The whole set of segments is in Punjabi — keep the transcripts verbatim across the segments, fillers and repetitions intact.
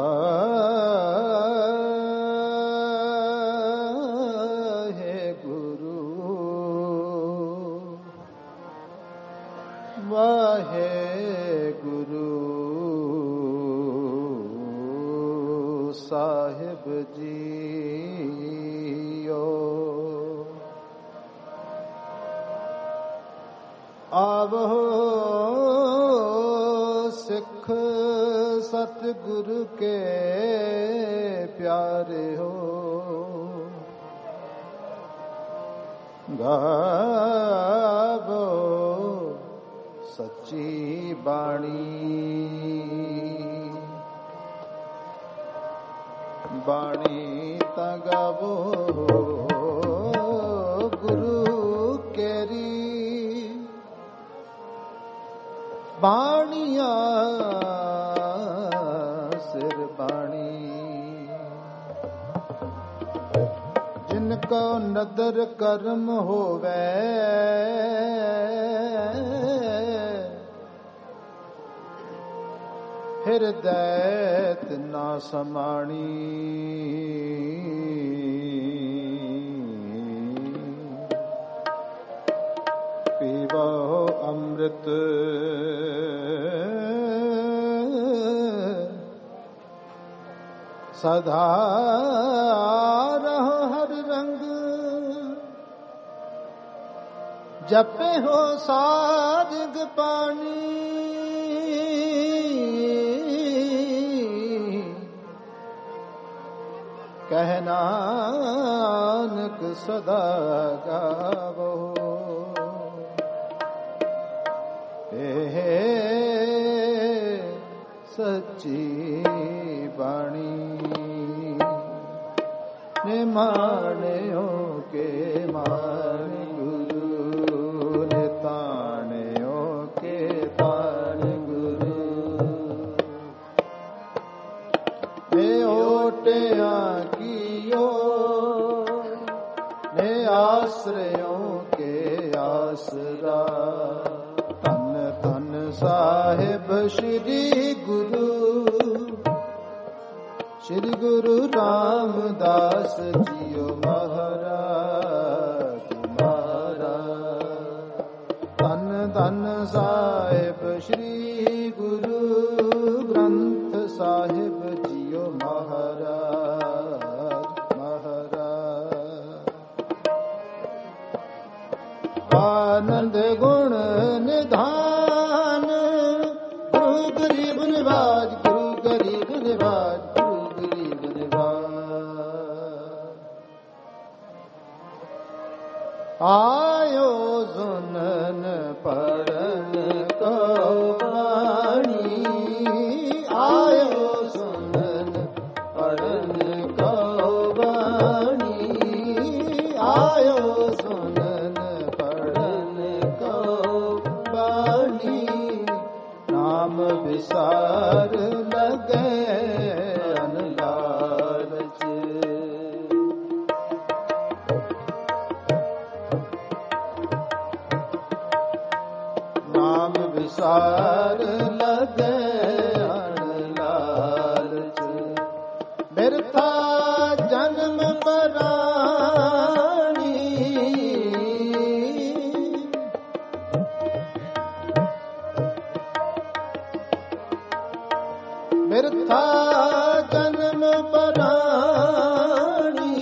ਵਾਹਿਗੁਰੂ ਵਾਹਿਗੁਰੂ ਸਾਹਿਬ ਜੀਓ। ਆਵੋ ਸਿੱਖ ਸਤਿਗੁਰੂ ਕੇ ਪਿਆਰੇ ਹੋ, ਗਾਵੋ ਸੱਚੀ ਬਾਣੀ। ਬਾਣੀ ਤਾਂ ਗਾਵੋ ਗੁਰੂ ਕੇਰੀ, ਬਾਣੀਆਂ ਸਿਰ ਬਾਣੀ। ਜਿਨ ਕੋ ਨਦਰ ਕਰਮ ਹੋਵੇ, ਹਿਰਦੈ ਤਿਨਾ ਸਮਾਣੀ। ਪੀਵੋ ਅੰਮ੍ਰਿਤ ਸਦਾ ਰਹੋ ਹਰ ਰੰਗ, ਜਪੇ ਹੋ ਸਾਧਕ ਪਾਣੀ। ਕਹਿ ਨਾਨਕ ਸਦਾ ਗਾਵੋ, ਇਹ ਸੱਚੀ ਬਾਣੀ। ਨੇ ਮਾਣਿਓ ਕੇ ਮਾਣ ਗੁਰੂ, ਨੇ ਤਾਣਿਓ ਕੇ ਤਾਣ ਗੁਰੂ। ਨੇ ਓਟਿਆਂ ਕੀਓ, ਨੇ ਆਸਰਿਓ ਕੇ ਆਸਰਾ। ਧੰਨ ਧੰਨ ਸਾਹਿਬ ਸ੍ਰੀ ਗੁਰੂ, ਸ੍ਰੀ ਗੁਰੂ ਰਾਮਦਾਸ ਜੀਓ ਮਹਾਰਾਜ ਮਹਾਰਾਜ। ਧੰਨ ਧੰਨ ਸਾਹਿਬ ਸ੍ਰੀ ਗੁਰੂ ਗ੍ਰੰਥ ਸਾਹਿਬ ਜੀਓ ਮਹਾਰਾਜ ਮਹਾਰਾਜ। ਆਨੰਦ ਗੁਣ ਨਿਧਾਨ, ਗੁਰੂ ਗਰੀਬ ਨਿਵਾਜ, ਗੁਰੂ ਗਰੀਬ ਨਿਵਾਜ, ਗੁਰੂ ਗਰੀਬ ਨਿਵਾਜ। ਆਇਓ ਸੁਨਨ ਪੜਨ ਕੋ ਬਾਣੀ, ਆਇਓ ਸੁਨਨ ਪੜਨ ਕੋ ਬਾਣੀ। ਆਇਓ ਸੁਨਨ ਪੜਨ ਕੋ ਬਾਣੀ, ਨਾਮ ਵਿਸਾਰ ਲਗੇ ਅਨਲਾਲਚ। ਨਾਮ ਵਿਸਾਰ ਲਗੇ ਅਨਲਾਲਚ। ਬਿਰਥਾ ਜਨਮ ਪਰਾਣੀ, ਬਿਰਥਾ ਜਨਮ ਪਰਾਣੀ।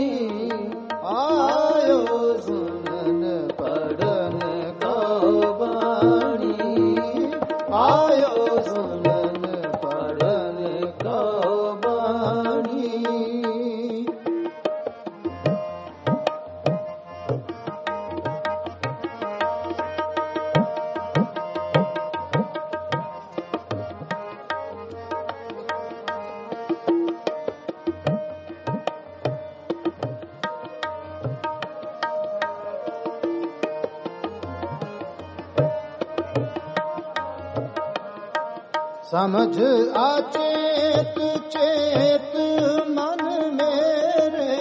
ਆਇਓ ਸੁਨਨ ਪੜਨ ਕੋ ਬਾਣੀ, ਆਇਓ ਸੁਨਨ ਪੜਨ ਕੋ ਬਾਣੀ। ਸਮਝ ਆਚੇਤ ਚੇਤ ਮਨ ਮੇਰੇ,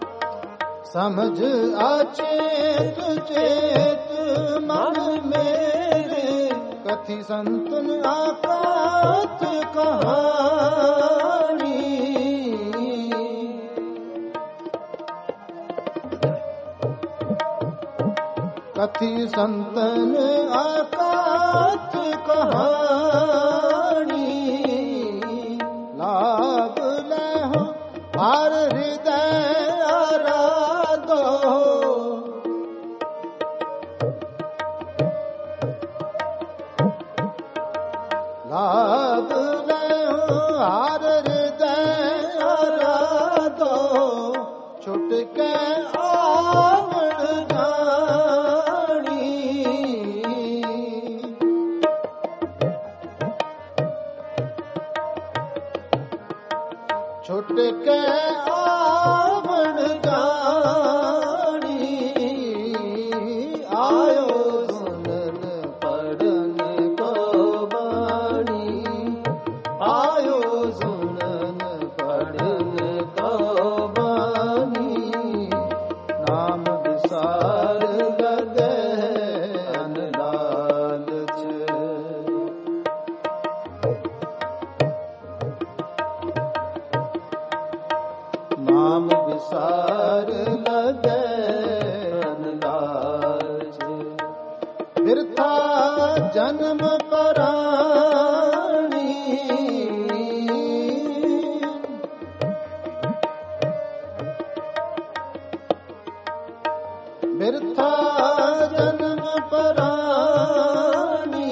ਸਮਝ ਆਚੇਤ ਚੇਤ ਮਨ ਮੇਰੇ। कथि संतन आकात कहानी। कथि संतन आकात कहानी। लाभ लहो हर हृदय आराधो। लाभ लहो हर हृदय आराधो। छुटके आवण जानी। छुटके आवण जानी। आयो सुनन पढ़न को बाणी। आयो सुनन पढ़न को बाणी। नाम विसार लगे अनलालच। नाम विसार लगे अनलालच। बिरथा जन्म पराणी। बिरथा जन्म पराणी।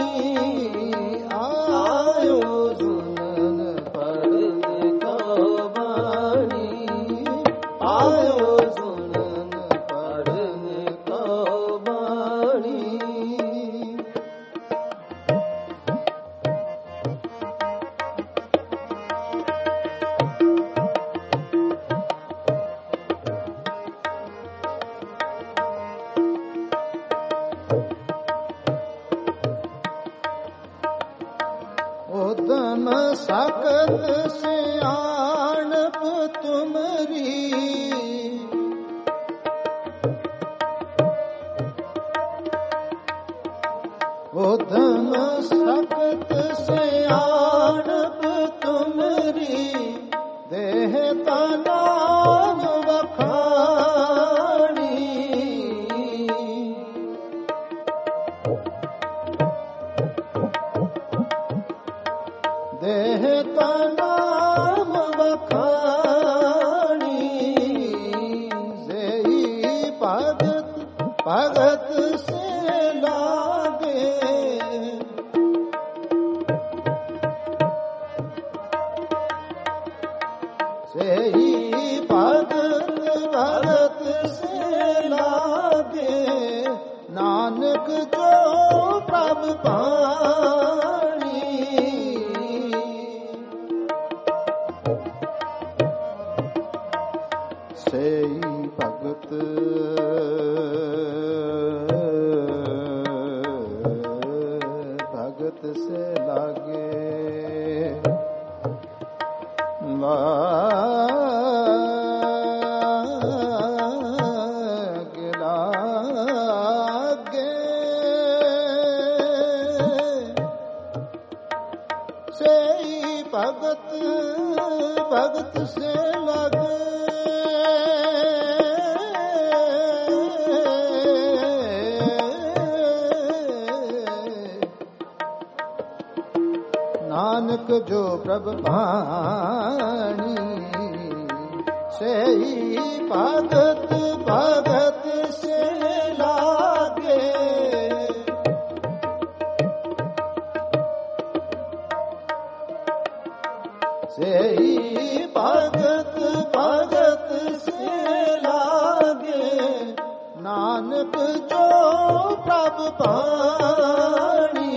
आयो सुनन पढ़न को बाणी। आयो सुनन पढ़न को बाणी। उद्यम सकत सियाणप तुमरी। उद्यम सकत सियाणप तुमरी। देह तनाम वखाणी। देह तनाम वखाणी। सेई भगत भगत से लागे। सेई भगत भगत से लागे। नानक जो प्रभ पाणी। सेई भगत भगत से लागे। लागे लागे। सेई भगत भगत से लागे। नानक जो प्रभ पाणी। सेई भगत भगत से लागे। सेई भगत भगत से लागे। नानक जो प्रभ पाणी।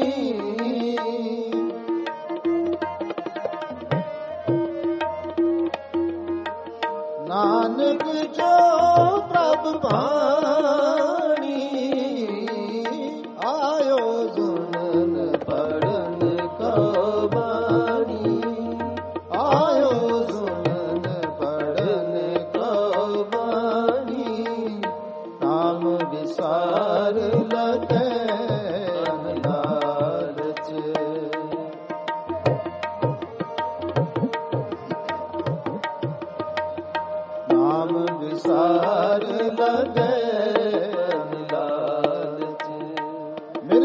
नानक जो प्रभ पाणी। आयो सुनन पढ़न को बाणी। आयो सुनन पढ़न को बाणी। नाम विसार लगे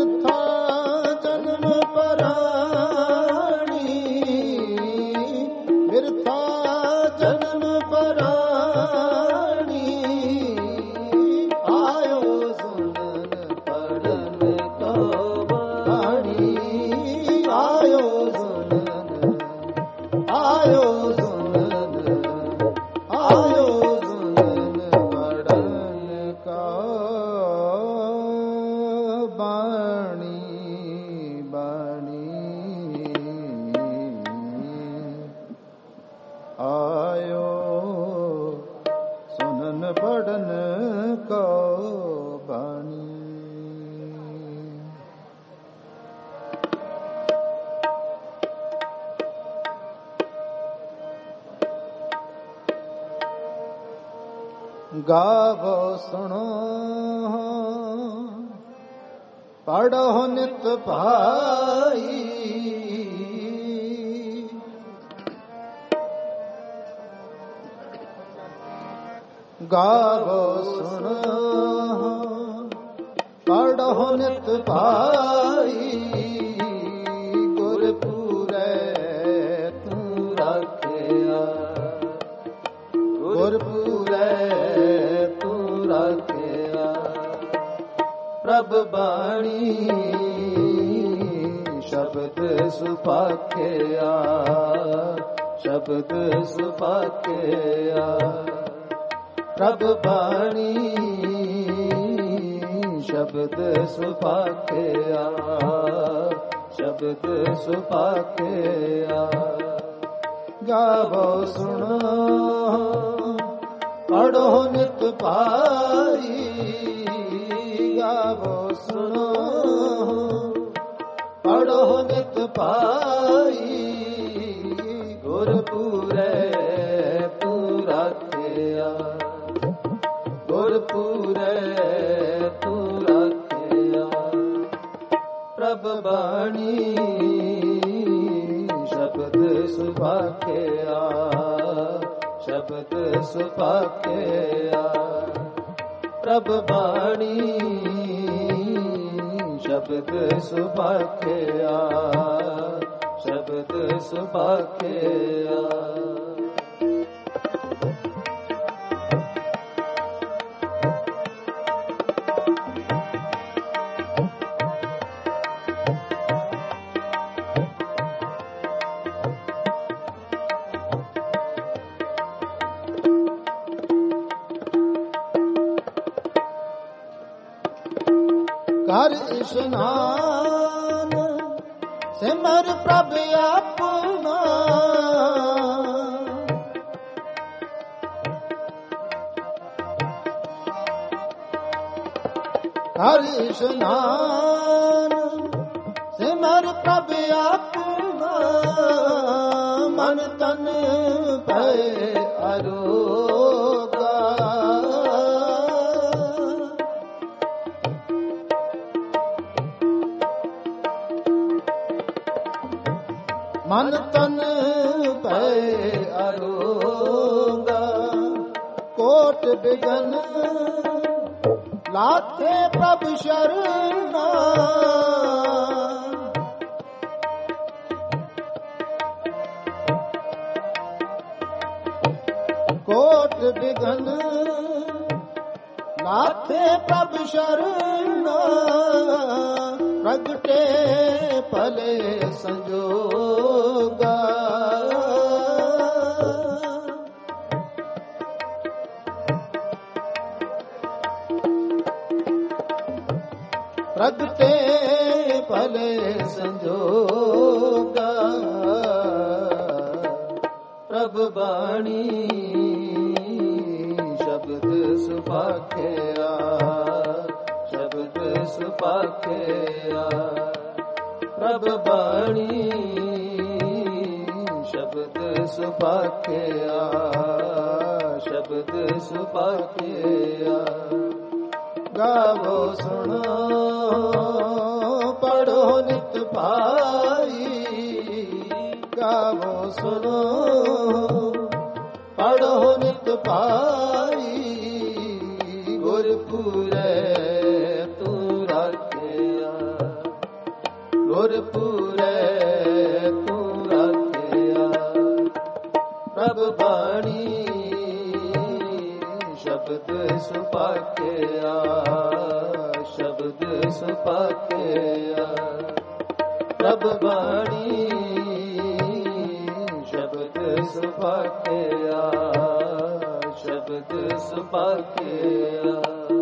ਬਿਰਥਾ ਜਨਮ ਪਰਾਣੀ, ਬਿਰਥਾ ਜਨਮ ਪਰਾਣੀ, ਆਇਓ ਸੁਣਨ ਪੜਨ ਕੋ ਬਾਣੀ, ਆਇਓ ਸੁਣਨ, ਆਇਓ ਸੁਣਨ, ਆਇਓ ਸੁਣਨ ਪੜਨ ਕੋ ਬਾਣੀ, ਬਾਣੀ, ਆਇਓ ਸੁਣਨ ਪੜਨ ਕੋ ਬਾਣੀ। ਗਾਵੋ ਸੁਣੋ ਪੜ੍ਹੋ ਨਿਤ ਭਾਈ, ਗਾਵੋ ਸੁਣੋ ਪੜ੍ਹੋ ਨਿਤ ਭਾਈ, ਗੁਰਪੂਰੈ ਤੂੰ ਰਾਖਿਆ, ਗੁਰਪੂਰੈ ਤੂੰ ਰਾਖਿਆ, ਪ੍ਰਭ ਬਾਣੀ ਸ਼ਬਦ ਸੁਭਾਖਿਆ, ਸ਼ਬਦ ਸੁਭਾਖਿਆ, ਪ੍ਰਭ ਬਾਣੀ ਸ਼ਬਦ ਸੁਭਾਖਿਆ, ਸ਼ਬਦ ਸੁਭਾਖਿਆ। ਗਾਵੋ ਸੁਣੋ ਪੜ੍ਹੋ ਨਿਤ ਭਾਈ, ਗਾਵੋ ਸੁਣੋ ਪੜ੍ਹੋ ਨਿਤ ਭਾਈ, ਗੁਰਪੂਰੈ ਤੂੰ ਰਾਖਿਆ, ਗੁਰਪੂਰੈ ਤੂੰ ਰਾਖਿਆ, ਪ੍ਰਭ ਬਾਣੀ ਸ਼ਬਦ ਸੁਭਾਖਿਆ, ਸ਼ਬਦ ਸੁਭਾਖਿਆ, ਪ੍ਰਭ ਬਾਣੀ ਸ਼ਬਦ ਸੁਭਾਖਿਆ, ਸ਼ਬਦ ਸੁਭਾਖਿਆ। ਕਰ ਇਸ਼ਨਾਨ ਸਿਮਰ ਪ੍ਰਭ ਆਪਣਾ, ਕਰ ਇਸ਼ਨਾਨ ਸਿਮਰ ਪ੍ਰਭ ਆਪਣਾ, ਮਨ ਤਨ ਭੈ ਅਰੋਗਾ, ਮਨ ਤਨ ਭੈ ਅਰੋਗਾ, ਕੋਟ ਬਿਗਨ ਲਾਥੇ ਪ੍ਰਭ ਸ਼ਰਨਾ, ਕੋਟ ਬਿਗਨ ਲਾਥੇ ਪ੍ਰਭ ਸ਼ਰਨਾ, ਪ੍ਰਗਟੇ ਭਲੇ ਸੰਜੋਗਾ, ਪ੍ਰਗਟੇ ਭਲੇ ਸੰਜੋਗਾ, ਪ੍ਰਭ ਬਾਣੀ ਸ਼ਬਦ ਸੁਭਾਖਿਆ, ਸ਼ਬਦ ਸੁਭਾਖਿਆ, ਪ੍ਰਭ ਬਾਣੀ ਸ਼ਬਦ ਸੁਭਾਖਿਆ, ਸ਼ਬਦ ਸੁਭਾਖਿਆ। ਗਾਵੋ ਸੁਣੋ ਪੜ੍ਹੋ ਨਿਤ ਭਾਈ, ਗਾਵੋ ਸੁਣੋ ਪੜ੍ਹੋ ਨਿਤ ਭਾਈ, ਗੁਰਪੂਰੈ ਤੂੰ ਰਾਖਿਆ, ਗੁਰਪੂਰੈ ਤੂੰ ਰਾਖਿਆ। ਪ੍ਰਭ ਬਾਣੀ ਸ਼ਬਦ ਸੁਭਾਗਿਆ, ਸ਼ਬਦ ਸੁਭਾਗਿਆ। ਪ੍ਰਭ ਬਾਣੀ ਸ਼ਬਦ ਸੁਭਾਗਿਆ, ਸ਼ਬਦ ਸੁਭਾਗਿਆ।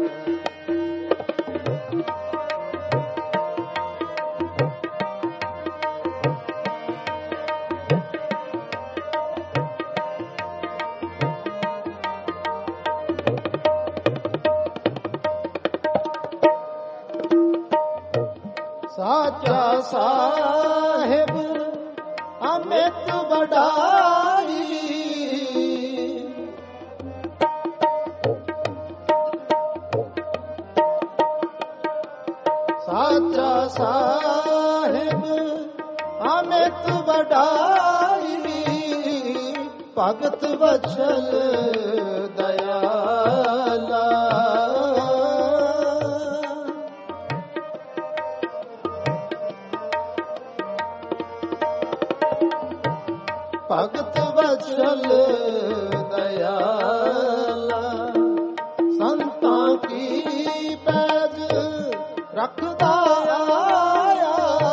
ਸਾਚਾ ਸਾਹਿਬ ਅਮਿਤ ਵਡਾਈ, ਸਾਚਾ ਸਾਹਿਬ ਅਮਿਤ ਵਡਾਈ। ਭਗਤ ਵਛਲ ਦਇਆਲਾ, ਭਗਤ ਵਛਲ ਦਇਆਲਾ। ਸੰਤਾਂ ਕੀ ਪੈਜ ਰੱਖਦਾ ਆਇਆ,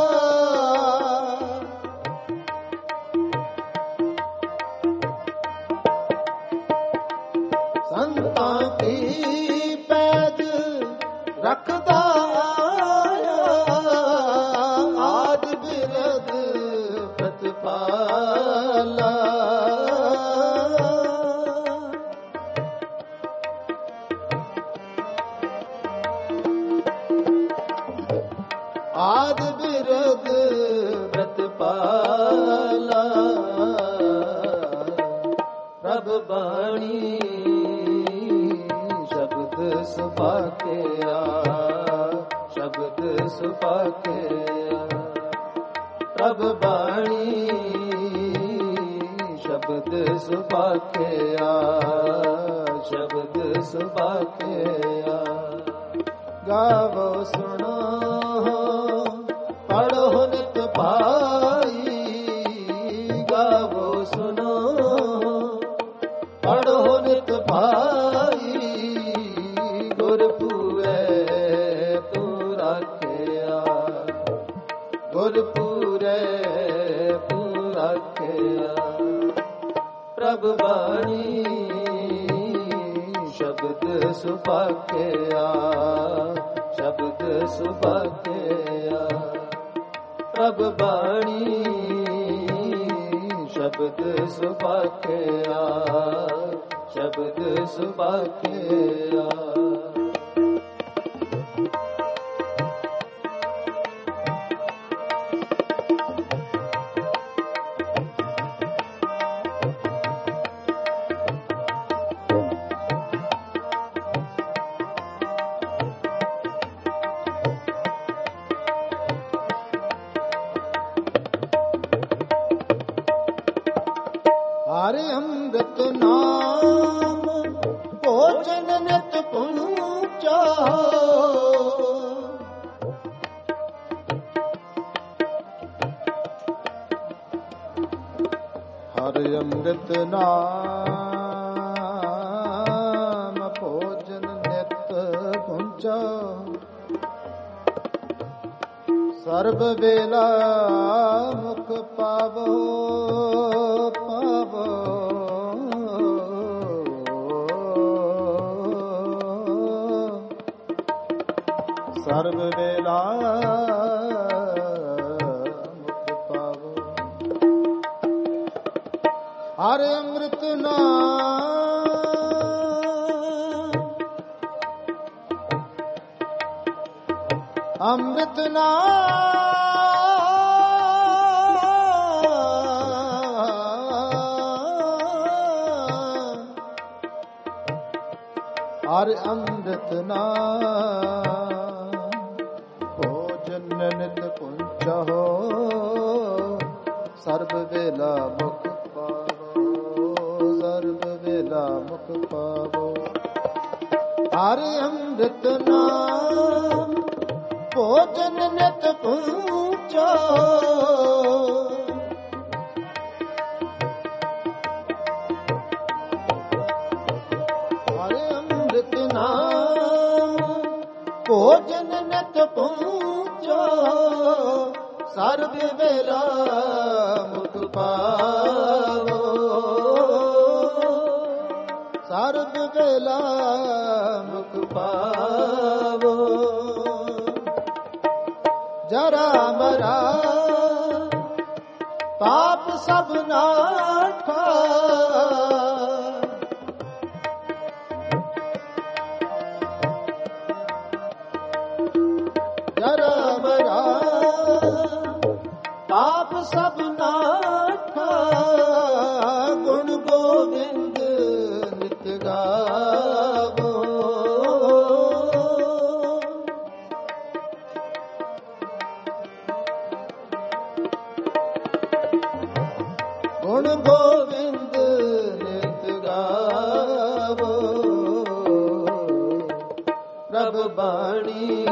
ਸੰਤਾਂ ਕੀ ਪੈਜ ਰੱਖਦਾ ਆਇਆ। ਆਦ ਬਿਰਦ ਪ੍ਰਤਪਾਲਾ, ਆਦ ਬਿਰਦ ਪ੍ਰਤਪਾਲਾ। ਪ੍ਰਭ ਬਾਣੀ ਸ਼ਬਦ ਸੁਭਾਗਿਆ, ਸ਼ਬਦ ਸੁਭਾਗਿਆ। ਪ੍ਰਭ ਬਾਣੀ ਸ਼ਬਦ ਸੁਭਾਗਿਆ, ਸ਼ਬਦ ਸੁਭਾਗਿਆ। ਗਾਵੋ ਸੁਣੋ ਪੜ੍ਹੋ ਨਿਤ ਭਾਈ, ਗਾਵੋ ਸੁਣੋ ਪੜ੍ਹੋ ਨਿਤ ਭਾਈ। ਗੁਰਪੂਰੈ ਤੂੰ ਰਾਖਿਆ, ਗੁਰਪੂਰੈ ਤੂੰ ਰਾਖਿਆ। ਪ੍ਰਭ ਬਾਣੀ ਸ਼ਬਦ ਸੁਭਾਗਿਆ, ਸ਼ਬਦ ਸੁਭਾਗਿਆ। ਪ੍ਰਭ ਬਾਣੀ ਸ਼ਬਦ ਸੁਭਾਗਿਆ, ਸ਼ਬਦ ਸੁਭਾਗਿਆ। ਹਰਿ ਅੰਮ੍ਰਿਤ ਨਾਮ ਭੋਜਨ ਨਿਤ ਪਹੁੰਚਾ। ਹਰਿ ਅੰਮ੍ਰਿਤ ਨਾਮ ਭੋਜਨ ਨਿਤ ਪਹੁੰਚਾ। ਸਰਬ ਵੇਲਾ ਮੁਖ ਪਾਵੋ ਪਾਵੋ। ਸਰਬ ਵੇਲਾ ਮੁਖ ਪਾਵੋ। ਹਰਿ ਅੰਮ੍ਰਿਤ ਨਾਮ ਅੰਮ੍ਰਿਤ ਨਾਮ ਹਰਿ ਅੰਮ੍ਰਿਤ ਨਾਮ ਭੋਜਨ ਨਿਤ ਪੁੰਚੋ। ਸਰਬ ਵੇਲਾ ਮੁਖ ਪਾਵੋ, ਸਰਬ ਵੇਲਾ ਮੁਖ ਪਾਵੋ। ਹਰਿ ਅੰਮ੍ਰਿਤ ਨਾਮ ਭੋਜਨ ਨਿਤ ਪੁੰਚੋ। ਸਰਬ ਵੇਲਾ ਮੁਖ ਪਾਵੋ, ਸਰਬ ਵੇਲਾ ਮੁਖ ਪਾਵੋ। ਜਰਾ ਮਰਾ ਪਾਪ ਸਭ ਨਾਠਾ, ਜਰਾ ਮਰਾ ਪਾਪ ਸਭ ਨਾਠਾ। ਗੁਣ ਗੋਬਿੰਦ ਨਿਤ ਗਾਵੋ, ਗੁਣ ਗੋਬਿੰਦ ਨਿਤ ਗਾਵੋ। ਪ੍ਰਭ ਬਾਣੀ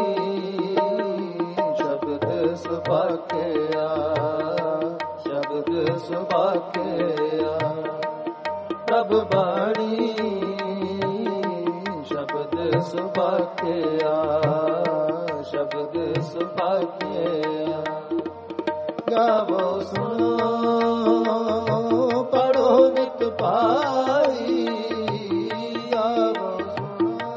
ਸ਼ਬਦ ਸੁਭਾਖਿਆ, ਸ਼ਬਦ ਸੁਭਾਖਿਆ। ਪ੍ਰਭ ਬਾਣੀ ਸ਼ਬਦ ਸੁਭਾਖਿਆ, ਸ਼ਬਦ ਸੁਭਾਖਿਆ। ਗਾਵੋ ਸੁਣੋ ਪੜੋ ਨਿਤ ਪਾਈ, ਗਾਵੋ ਸੁਣੋ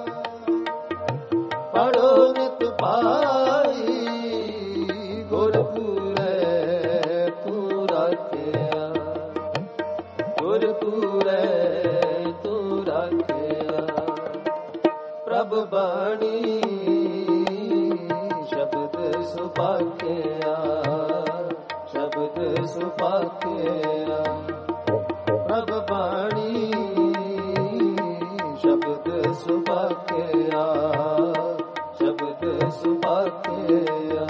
ਪੜੋ ਨਿਤ ਪਾਈ। ਗੁਰਪੂਰੈ ਤੂੰ ਰਾਖਿਆ, ਗੁਰਪੂਰੈ ਤੂੰ ਰਾਖਿਆ। ਪ੍ਰਭ ਬਾਣੀ ਸ਼ਬਦ ਸੁਭਾਖਿਆ, ਸ਼ਬਦ ਸੁਭਾਖਿਆ। ਪ੍ਰਭ ਬਾਣੀ ਸ਼ਬਦ ਸੁਭਾਖਿਆ, ਸ਼ਬਦ ਸੁਭਾਖਿਆ।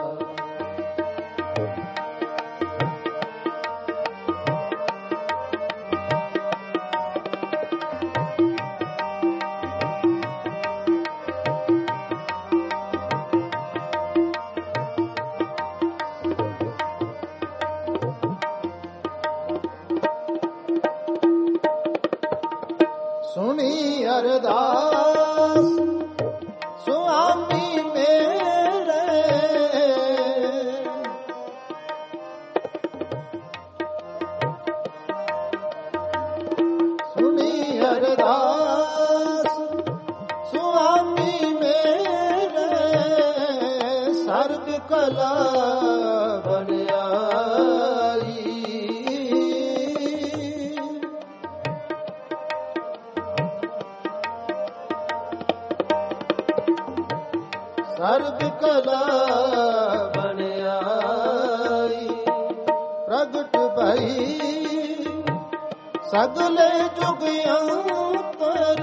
ਸੁਣੀ ਅਰਦਾਸ ਸੁਆਮੀ ਮੇਰੇ, ਸੁਣੀ ਅਰਦਾਸ ਸੁਆਮੀ ਮੇਰੇ। ਸਰਬ ਕਲਾ ਵਡਿਆਈ, ਸਰਬ ਕਲਾ ਵਡਿਆਈ। ਪ੍ਰਗਟ ਭਈ ਸਗਲੇ ਜੁਗ ਅੰਤਰ,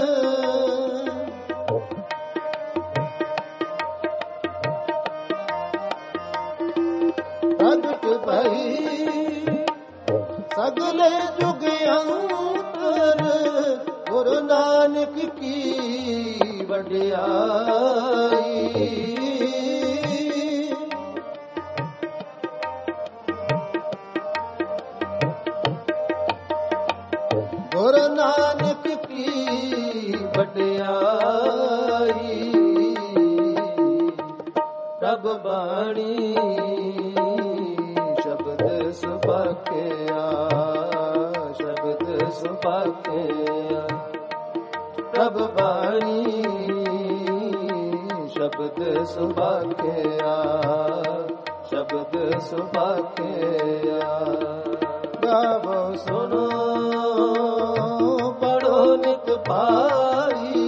ਪ੍ਰਗਟ ਭਈ ਸਗਲੇ ਜੁਗ ਅੰਤਰ। ਗੁਰੂ ਨਾਨਕ ਕੀ ਵਡਿਆਈ, ਗੁਰੂ ਨਾਨਕ ਕੀ ਵਡਿਆਈ। ਪ੍ਰਭ ਬਾਣੀ ਸ਼ਬਦ ਸੁਭਾਖਿਆ, ਸ਼ਬਦ ਸੁਭਾਖਿਆ। ਪ੍ਰਭ ਬਾਣੀ ਸ਼ਬਦ ਸੁਭਾਖਿਆ, ਸ਼ਬਦ ਸੁਭਾਖਿਆ। ਗਾਵੋ ਸੁਣੋ ਪੜੋ ਨਿਤ ਪਾਈ,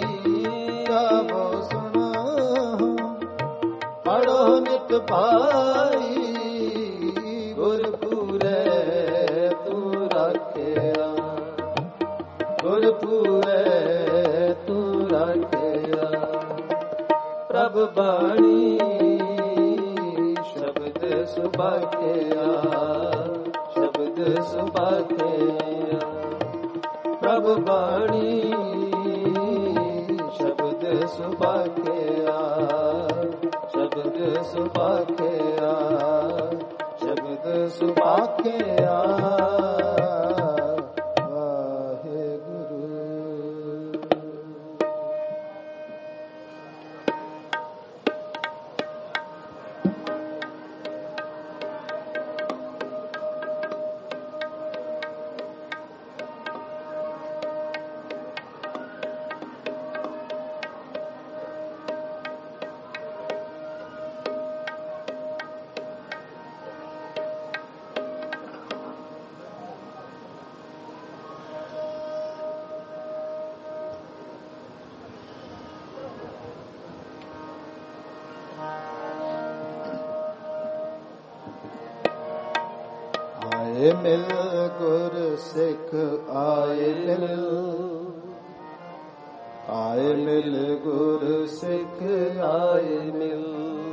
ਗਾਵੋ ਸੁਣੋ ਪੜੋ ਨਿਤ ਪਾਈ। ਗੁਰਪੂਰੈ ਤੂੰ ਰਾਖਿਆ, ਗੁਰਪੂਰੈ ਤੂੰ ਰਾਖਿਆ। ਪ੍ਰਭ ਬਾਣੀ ਸ਼ਬਦ ਸੁਭਾਖਿਆ, ਸ਼ਬਦ ਸੁਭਾਖਿਆ। ਪ੍ਰਭ ਬਾਣੀ ਸ਼ਬਦ ਸੁਭਾਖਿਆ, ਸ਼ਬਦ ਸੁਭਾਖਿਆ, ਸ਼ਬਦ ਸੁਭਾਖਿਆ। ਆਏ ਮਿਲ ਗੁਰ ਸਿੱਖ ਆਏ ਮਿਲ, ਆਏ ਮਿਲ ਗੁਰ ਸਿੱਖ ਆਏ ਮਿਲ,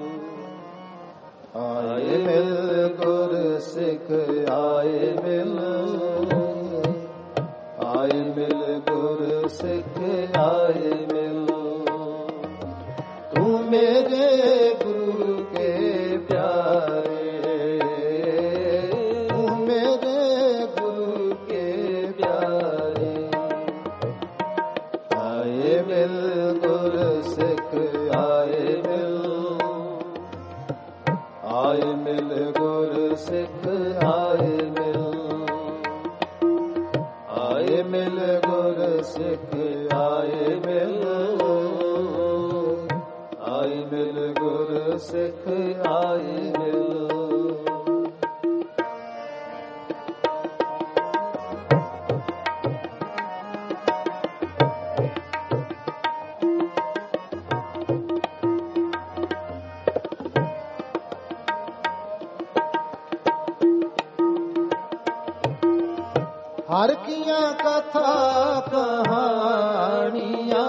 ਆਏ ਮਿਲ ਗੁਰ ਸਿੱਖ ਆਏ ਮਿਲ, ਆਏ ਮਿਲ ਗੁਰ ਸਿੱਖ ਆਏ ਮਿਲ। ਤੂੰ ਮੇਰੇ ਗੁਰੂ ਕੇ ਪਿਆਰੇ, ਤੂੰ ਮੇਰੇ ਗੁਰੂ ਕੇ ਪਿਆਰੇ, ਆਏ ਮਿਲ ਗੁਰ ਸਿੱਖ ਆਏ ਮਿਲ, ਆਏ ਮਿਲ ਗੁਰ ਸਿੱਖ ਆਏ ਮਿਲ, ਆਏ ਮਿਲ ਗੁਰ ਸਿੱਖ ਆਏ ਮਿਲ, ਆਏ ਮਿਲ ਗੁਰ ਸਿੱਖ ਆਏ ਮਿਲ। ਹਰ ਕੀਆਂ ਕਥਾ ਕਹਾਣੀਆਂ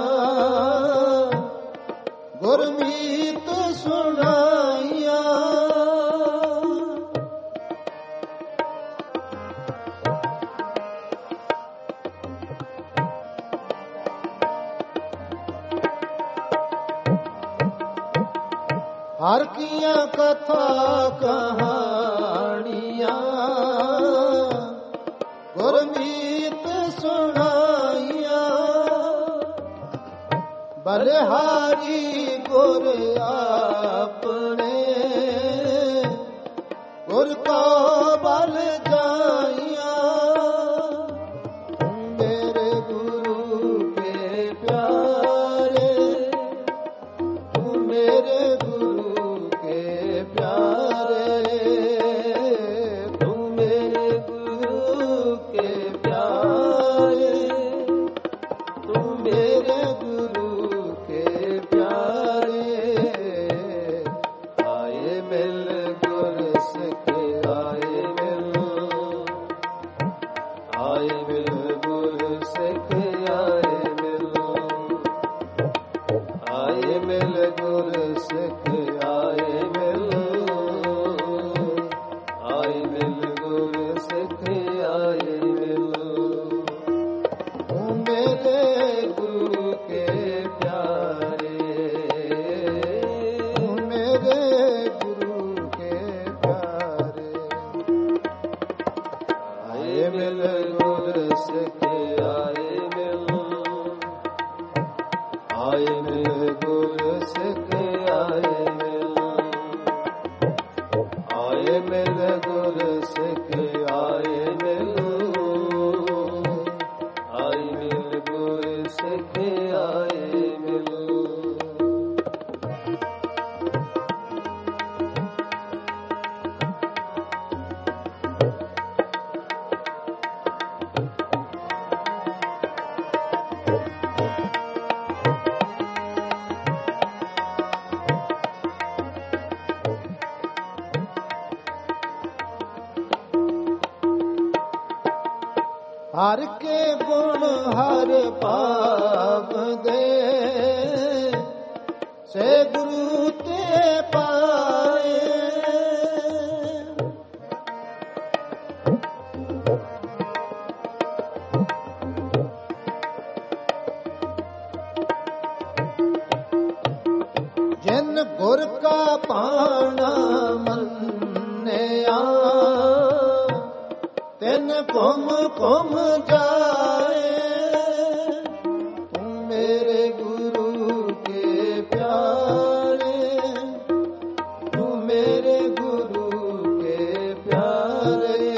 ਗੁਰਮੀਤ ਸੁਣਾਈਆਂ, ਹਰ ਕੀਆਂ ਕਥਾ ਕਹਾਣੀਆਂ ਗੁਰਮੀਤ ਸੁਣਾਈਆਂ, ਬਲਿਹਾਰੀ ਗੁਰ ਆਪਣੇ ਗੁਰ ਕੋ ਬਲ ਜਾਈਆਂ, ਮੇਰੇ ਗੁਰੂ ਕੇ ਪਿਆਰੇ, ਤੂੰ ਮੇਰੇ ਗੁਰੂ ਕੇ ਪਿਆਰੇ, ਤੂੰ ਮੇਰੇ ਗੁਰੂ ਕੇ ਪਿਆਰੇ, ਤੂੰ ਮੇਰੇ ਗੁਰੂ ਕੇ ਪਿਆਰੇ, ਆਏ ਮਿਲ ਗੁਰ ਸਿੱਖ ਆਏ ਮਿਲ, ਆਏ ਮਿਲ ਗੁਰ ਸਿੱਖ ਆਏ ਮਿਲ, ਆਏ ਮਿਲ ਗੁਰ ਸਿੱਖ ਆਏ ਮਿਲ, ਆਏ ਮਿਲ ਗੁਰ ਸਿੱਖ ਆਏ ਮਿਲ। ਤੂੰ ਮੇਰੇ ਗੁਰੂ ਕੇ ਪਿਆਰੇ, ਤੂੰ ਮੇਰੇ ਗੁਰੂ ਕੇ ਪਿਆਰੇ, ਆਏ ਮਿਲ ਗੁਰ ਸਿੱਖ ਆਏ ਮਿਲ, ਆਏ ਮਿਲ ਗੁਰ ਸਿੱਖ ਆਏ ਮਿਲ, ਆਏ ਮਿਲ ਗੁਰ ਸਿੱਖ ਆਏ ਮਿਲ, ਆਏ ਮਿਲ ਗੁਰ ਸਿੱਖ ਆਏ ਮਿਲ। ਹਰ ਕੇ ਗੁਣ ਹਰ ਪਾਵਦੇ, ਸੇ ਗੁਰੂ ਤੇ ਪਾਏ, ਜਿਨ ਗੁਰ ਕਾ ਪਾਣਾ ਮੰਨਿਆ, ਤਿਨ ਘੁਮ ਘੁਮ ਜਾਏ, ਤੂੰ ਮੇਰੇ ਗੁਰੂ ਕੇ ਪਿਆਰੇ, ਤੂੰ ਮੇਰੇ ਗੁਰੂ ਕੇ ਪਿਆਰੇ,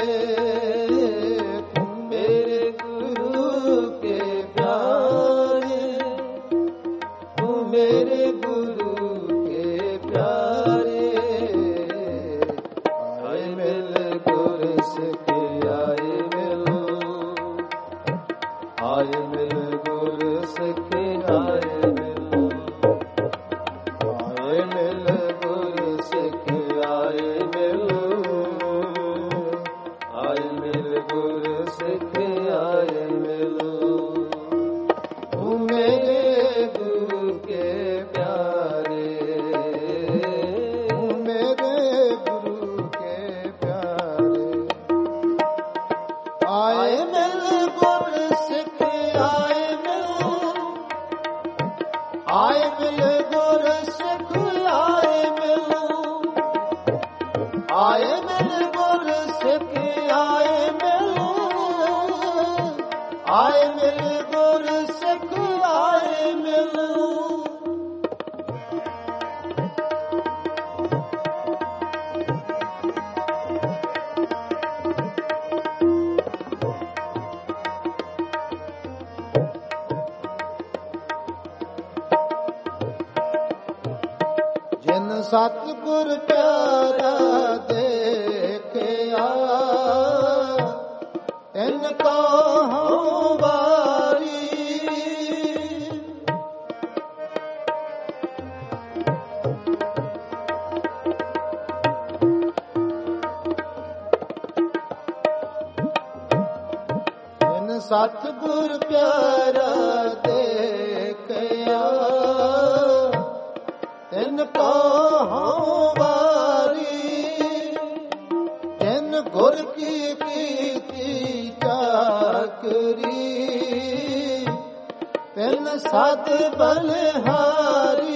ਤੂੰ ਮੇਰੇ ਗੁਰੂ ਕੇ ਪਿਆਰੇ, ਤੂੰ ਮੇਰੇ ਗੁਰੂ ਕੇ ਪਿਆਰੇ, ਆਏ ਮਿਲ ਗੁਰ ਸਿੱਖ ਆਏ ਮਿਲ, ਆਏ ਮਿਲ ਗੁਰ ਸਿੱਖ ਆਏ ਮਿਲ, ਆਏ ਮਿਲ ਗੁਰ ਸਿੱਖ ਆਏ ਮਿਲ, आए मिल गुर सिख आए मिल, आए मिल गुर सिख आए मिल। जिन सतगुर प्यारा देखिया, इनका हूँ बारी। जिन सतगुर प्यारा देखिया, इनको हूँ बारी। जिन गुर की कीती चाकरी, तिन सत बलिहारी।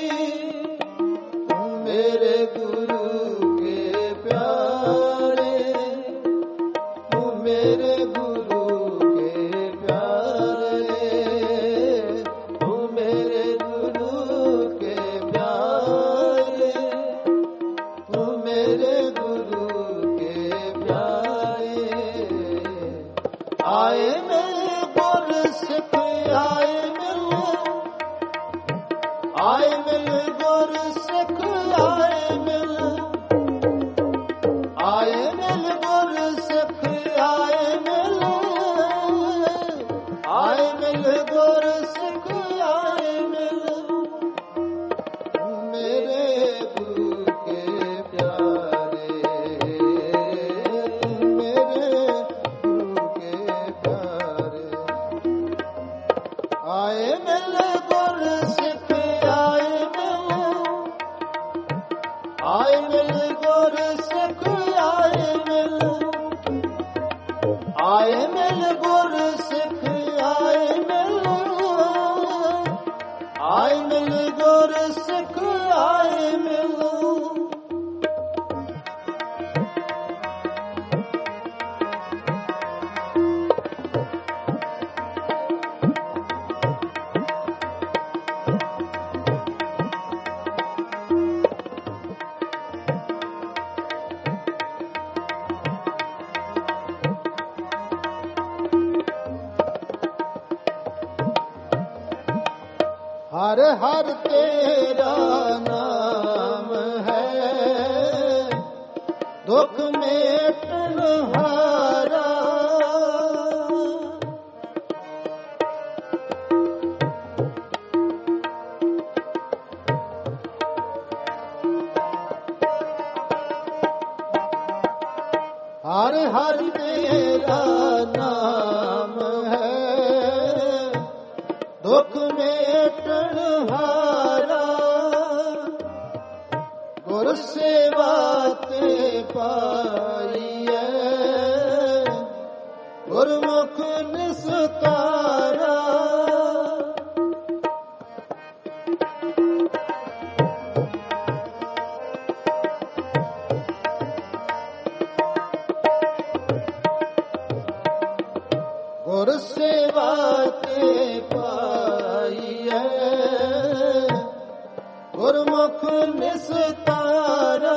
मेरे गुरु के प्यारे, तू मेरे गुरु के प्यारे, तू मेरे गुरु के प्यारे, तू मेरे गुरु के प्यारे। आए मिल गुर सिख आए मिल, आए मिल गुर सिख आए मिल, आए मिल गुर सिख आए मिल, आए मिल गुर सिख आए मिल। मेरे गुरु के प्यारे, मेरे गुरु के प्यारे। आए मिल गुर सिख आए मिल, आए मिल गुर सिख आए मिल, आए मिल गुर सिख आए मिल, आए मिल गुर सिख आए मिल। हर हर तेरा नाम है, दुख मेटन हारा। हर हर तेरा नाम है, दुख मेटन हारा। गुर सेवा ते पाईए, गुरमुख निस्तारा। गुर सेवा ते पाईए, गुरमुख निस्तारा।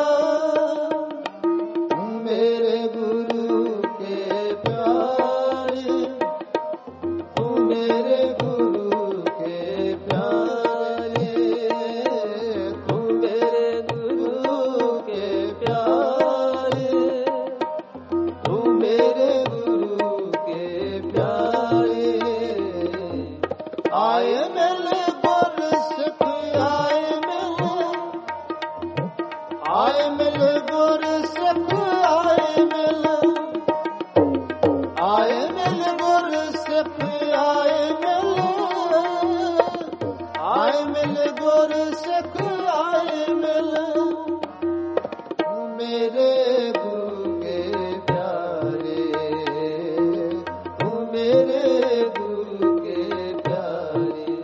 मेरे गुरु के प्यारे, तू मेरे गुरु के प्यारे, तू मेरे गुरु के प्यारे, तू मेरे गुरु के प्यारे। आए मिल गुर सिख आए मिल, आए मिल गुर सिख आए मिल, आए मिल गुर सिख आए मिल, आए मिल गुर सिख आए मिल। मेरे गुरु के प्यारे, तू मेरे गुरु के प्यारे।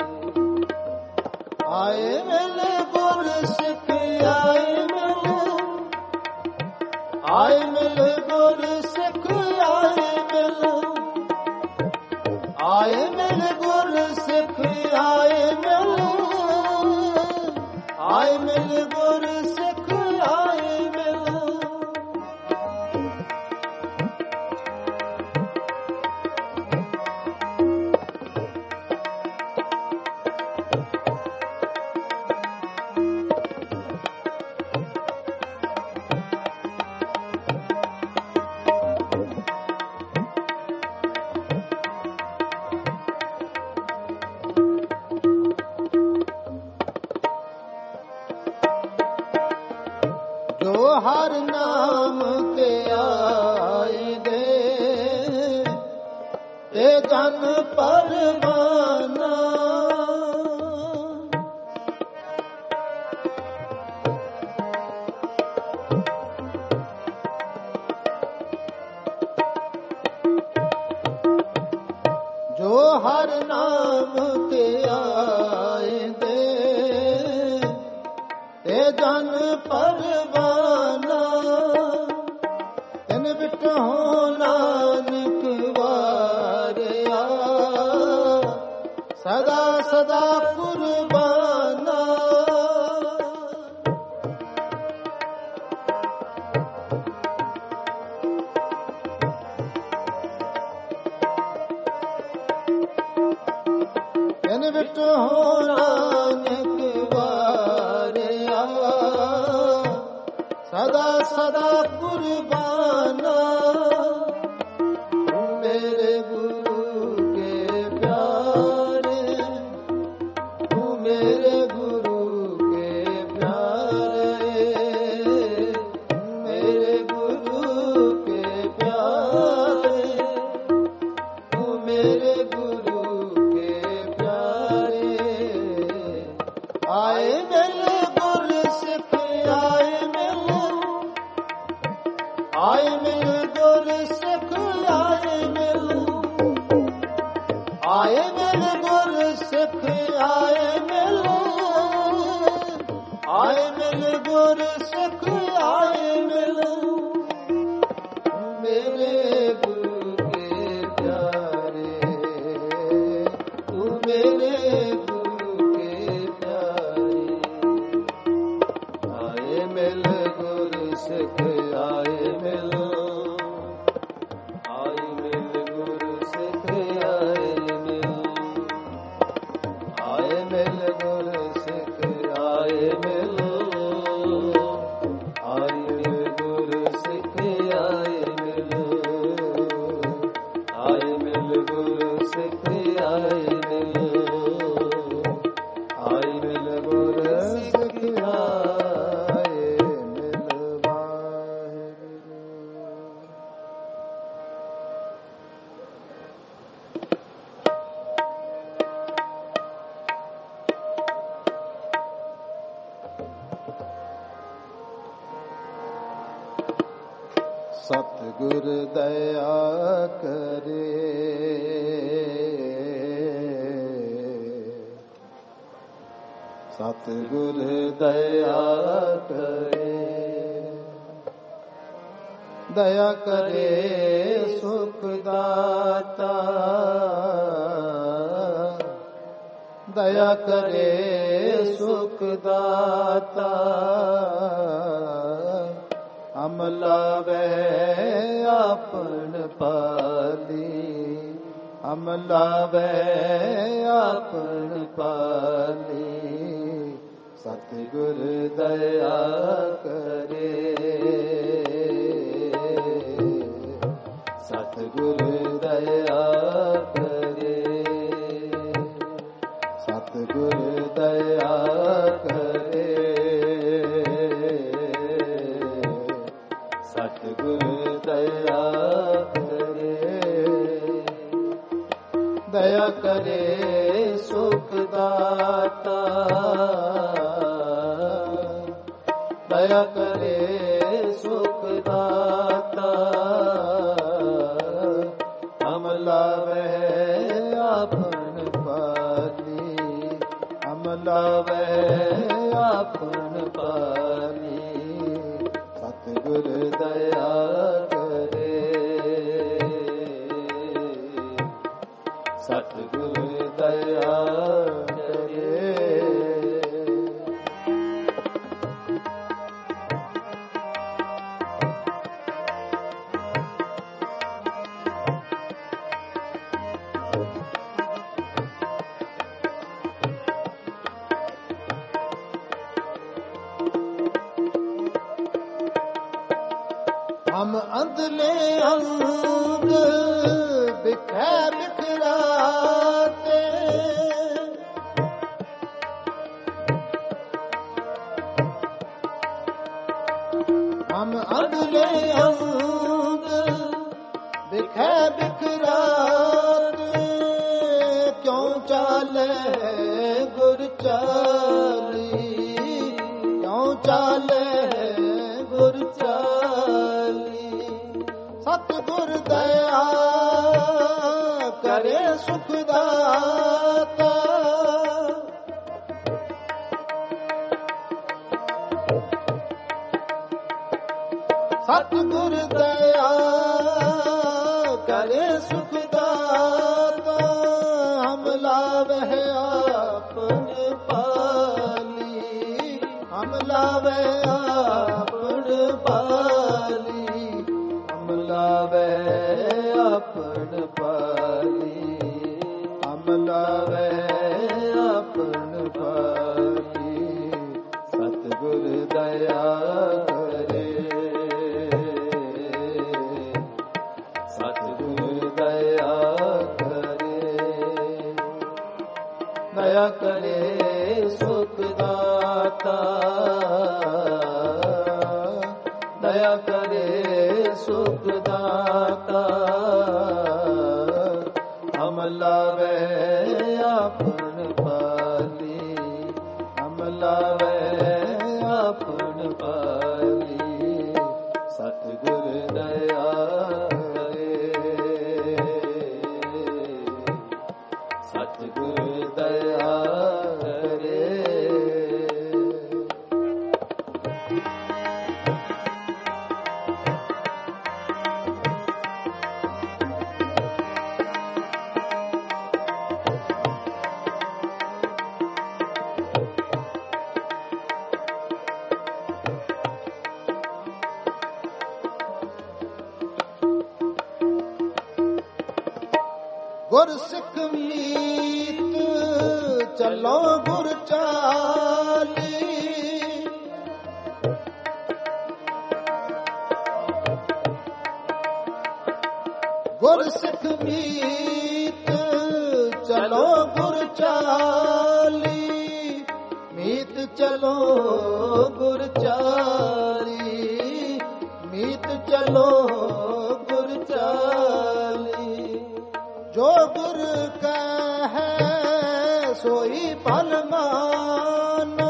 आए मिल गुर सिख आए मिल, ਆਏ ਮਿਲ ਗੁਰ ਸਿੱਖ ਆਏ ਮਿਲ, ਆਏ ਮਿਲ ਗੁਰ ਸਿੱਖ ਆਏ ਮਿਲ, ਆਏ ਮਿਲ ਗੁਰ ਸਿੱਖ ਆਏ ਮਿਲ। ਹਰ ਨਾਮ ਕੇ ਆਏ ਦੇ, ਤੇ ਜਨ ਪਰਵਾਨਾ। ਜੋ ਹਰ ਨਾਮ ਕੇ ਆਏ ਦੇ, ਤੇ ਜਨ ਪਰਵਾਨਾ। ਬਿਟਹੁ ਨਾਨਕ ਵਾਰਿਆ, ਸਦਾ ਸਦਾ ਕੁਰਬਾਨਾ। ਤਿਨ ਬਿਟਹੁ ਨਾਨਕ ਵਾਰਿਆ, ਸਦਾ ਸਦਾ ਕੁਰਬਾਨਾ। ਮੇਰੇ ਗੁਰੂ ਕੇ ਪਿਆਰੇ, ਤੂੰ ਮੇਰੇ ਗੁਰੂ ਕੇ ਪਿਆਰੇ, ਮੇਰੇ ਗੁਰੂ ਕੇ ਪਿਆਰੇ, ਤੂੰ ਮੇਰੇ ਗੁਰੂ ਕੇ ਪਿਆਰੇ। ਆਏ ਮਿਲ ਗੁਰ ਸਿੱਖ ਆਏ ਮਿਲ, ਆਏ ਮਿਲ ਗੁਰ ਸਿੱਖ ਆਏ ਮਿਲ, ਆਏ ਮਿਲ ਗੁਰ ਸਿੱਖ ਆਏ ਮਿਲ, ਆਏ ਮਿਲ ਗੁਰ ਸਿੱਖ ਆਏ ਮਿਲ। ਮੇਰੇ ਗੁਰੂ ਕੇ ਪਿਆਰੇ, ਤੂੰ ਮੇਰੇ ਗੁਰੂ ਕੇ ਪਿਆਰੇ। ਆਏ ਮਿਲ ਗੁਰ ਸਿੱਖ ਆਏ ਮਿਲ, ਆਏ ਮਿਲ ਗੁਰ ਸਿੱਖ ਆਏ ਮਿਲ, ਆਏ ਮਿਲ ਗੁਰ ਸਿੱਖ ਆਏ ਮਿਲ, ਆਏ ਮਿਲ ਗੁਰ ਸਿੱਖ ਆਏ ਮਿਲ, ਆਏ ਮਿਲ ਗੁਰ ਸਿੱਖ ਆਏ ਮਿਲ, ਆਏ ਮਿਲ ਗੁਰ ਸਿੱਖ ਆਏ ਮਿਲ। ਵਾਹਿਗੁਰੂ। ਸਤਿਗੁਰ ਦਇਆ ਕਰੇ, ਸਤਿਗੁਰ ਦਇਆ ਕਰੇ, ਦਇਆ ਕਰੇ ਸੁਖ ਦਾਤਾ, ਦਇਆ ਕਰੇ ਸੁਖ ਦਾਤਾ। ਹਮ ਲਾਵੇ ਆਪਨ ਪਾਲੀ, ਹਮ ਲਾਵੇ ਆਪਨ ਪਾਲੀ। ਸਤਿਗੁਰ ਦਇਆ ਕਰੇ, ਸਤਿਗੁਰ ਦਇਆ ਕਰੇ, ਸਤਿਗੁਰ ਦਇਆ ਕਰੇ, ਸਤਿਗੁਰ ਦਇਆ ਕਰੇ। ਦਇਆ ਕਰੇ ਸੁਖ ਦਾਤਾ, ਦਇਆ ਕਰੇ ਸੁਖ ਦਾਤਾ। ਹਮ ਲਾਵੇ ਆਪਨ ਪਾਲੀ, ਹਮ ਲਾਵੇ ਆਪਨ ਪਾਲੀ। ਸਤਿਗੁਰ ਦਇਆ ਹਮ ਅੰਧਲੇ ਅੰਗ ਬਿਖੈ ਬਿਖਰਾਤੇ, ਹਮ ਅੰਧਲੇ ਅੰਗ ਬਿਖੈ ਬਿਖਰਾਤੇ, ਕਿਉਂ ਚਾਲੇ ਗੁਰ ਚਾਲੀ, ਕਿਉਂ ਚਾਲੇ ਗੁਰ ਚਾਲੀ। ਸਤਿਗੁਰ ਦਇਆ ਕਰੇ ਸੁਖ ਦਾਤਾ, ਸਤਿਗੁਰ ਦਇਆ ਕਰੇ ਸੁਖ ਦਾਤਾ, ਹਮ ਲਾਵਹਿ ਆਪਨ ਪਾਲੀ, ਹਮ ਲਾਵਹਿ ਆਪਨ ਪਾਲੀ, ਹਮ ਲਾਵਹਿ ਆਪਨ ਪਾਲੀ, ਹਮ ਲਾਵਹਿ ਆਪਨ ਪਾਲੀ। ਸਤਿਗੁਰ ਦਇਆ ਕਰੇ, ਸਤਿਗੁਰ ਦਇਆ ਕਰੇ, ਦਇਆ ਕਰੇ ਸੁਖ ਦਾਤਾ, ਦਇਆ ਕਰੇ ਸੁਖ ਦਾਤਾ, ਹਮ ਲਾਵਹਿ ਆਪਨ ਪਾਲੀ, ਹਮ ਲਾਵਹਿ ਆਪਨ ਪਾਲੀ। ਸਤਿਗੁਰ ਦਇਆ ਕਰੇ, ਸਤਿਗੁਰ ਦਇਆ ਕਰੇ। ਗੁਰ ਸਿੱਖ ਮੀਤ ਚੱਲੋ ਗੁਰ ਚਾਲੀ, ਗੁਰ ਸਿੱਖ ਮੀਤ ਚਲੋ ਗੁਰ ਚਾਲੀ, ਮੀਤ ਚਲੋ ਗੁਰ ਚਾਲੀ, ਮੀਤ ਚਲੋ ਗੁਰ ਚਾਲੀ। ਜੋ ਗੁਰ ਕਹੈ ਸੋਈ ਭਲ ਮਾਨੋ,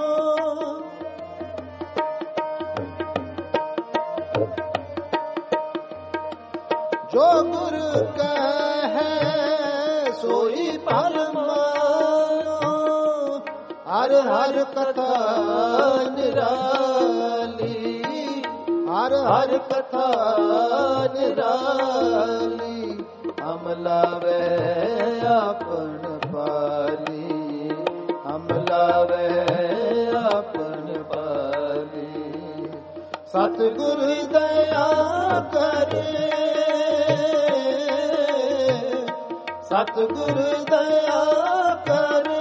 ਜੋ ਗੁਰ ਕਹੈ ਸੋਈ ਭਲ ਮਾਨੋ, ਹਰ ਹਰ ਕਥਾ ਨਿਰਾਲੀ, ਹਰ ਹਰ ਕਥਾ ਨਿਰਾਲੀ। ਹਮ ਲਾਵਹਿ ਆਪਨ ਪਾਲੀ, ਹਮ ਲਾਵਹਿ ਆਪਨ ਪਾਲੀ। ਸਤਿਗੁਰ ਦਇਆ ਕਰੇ, ਸਤਿਗੁਰ ਦਇਆ ਕਰੇ,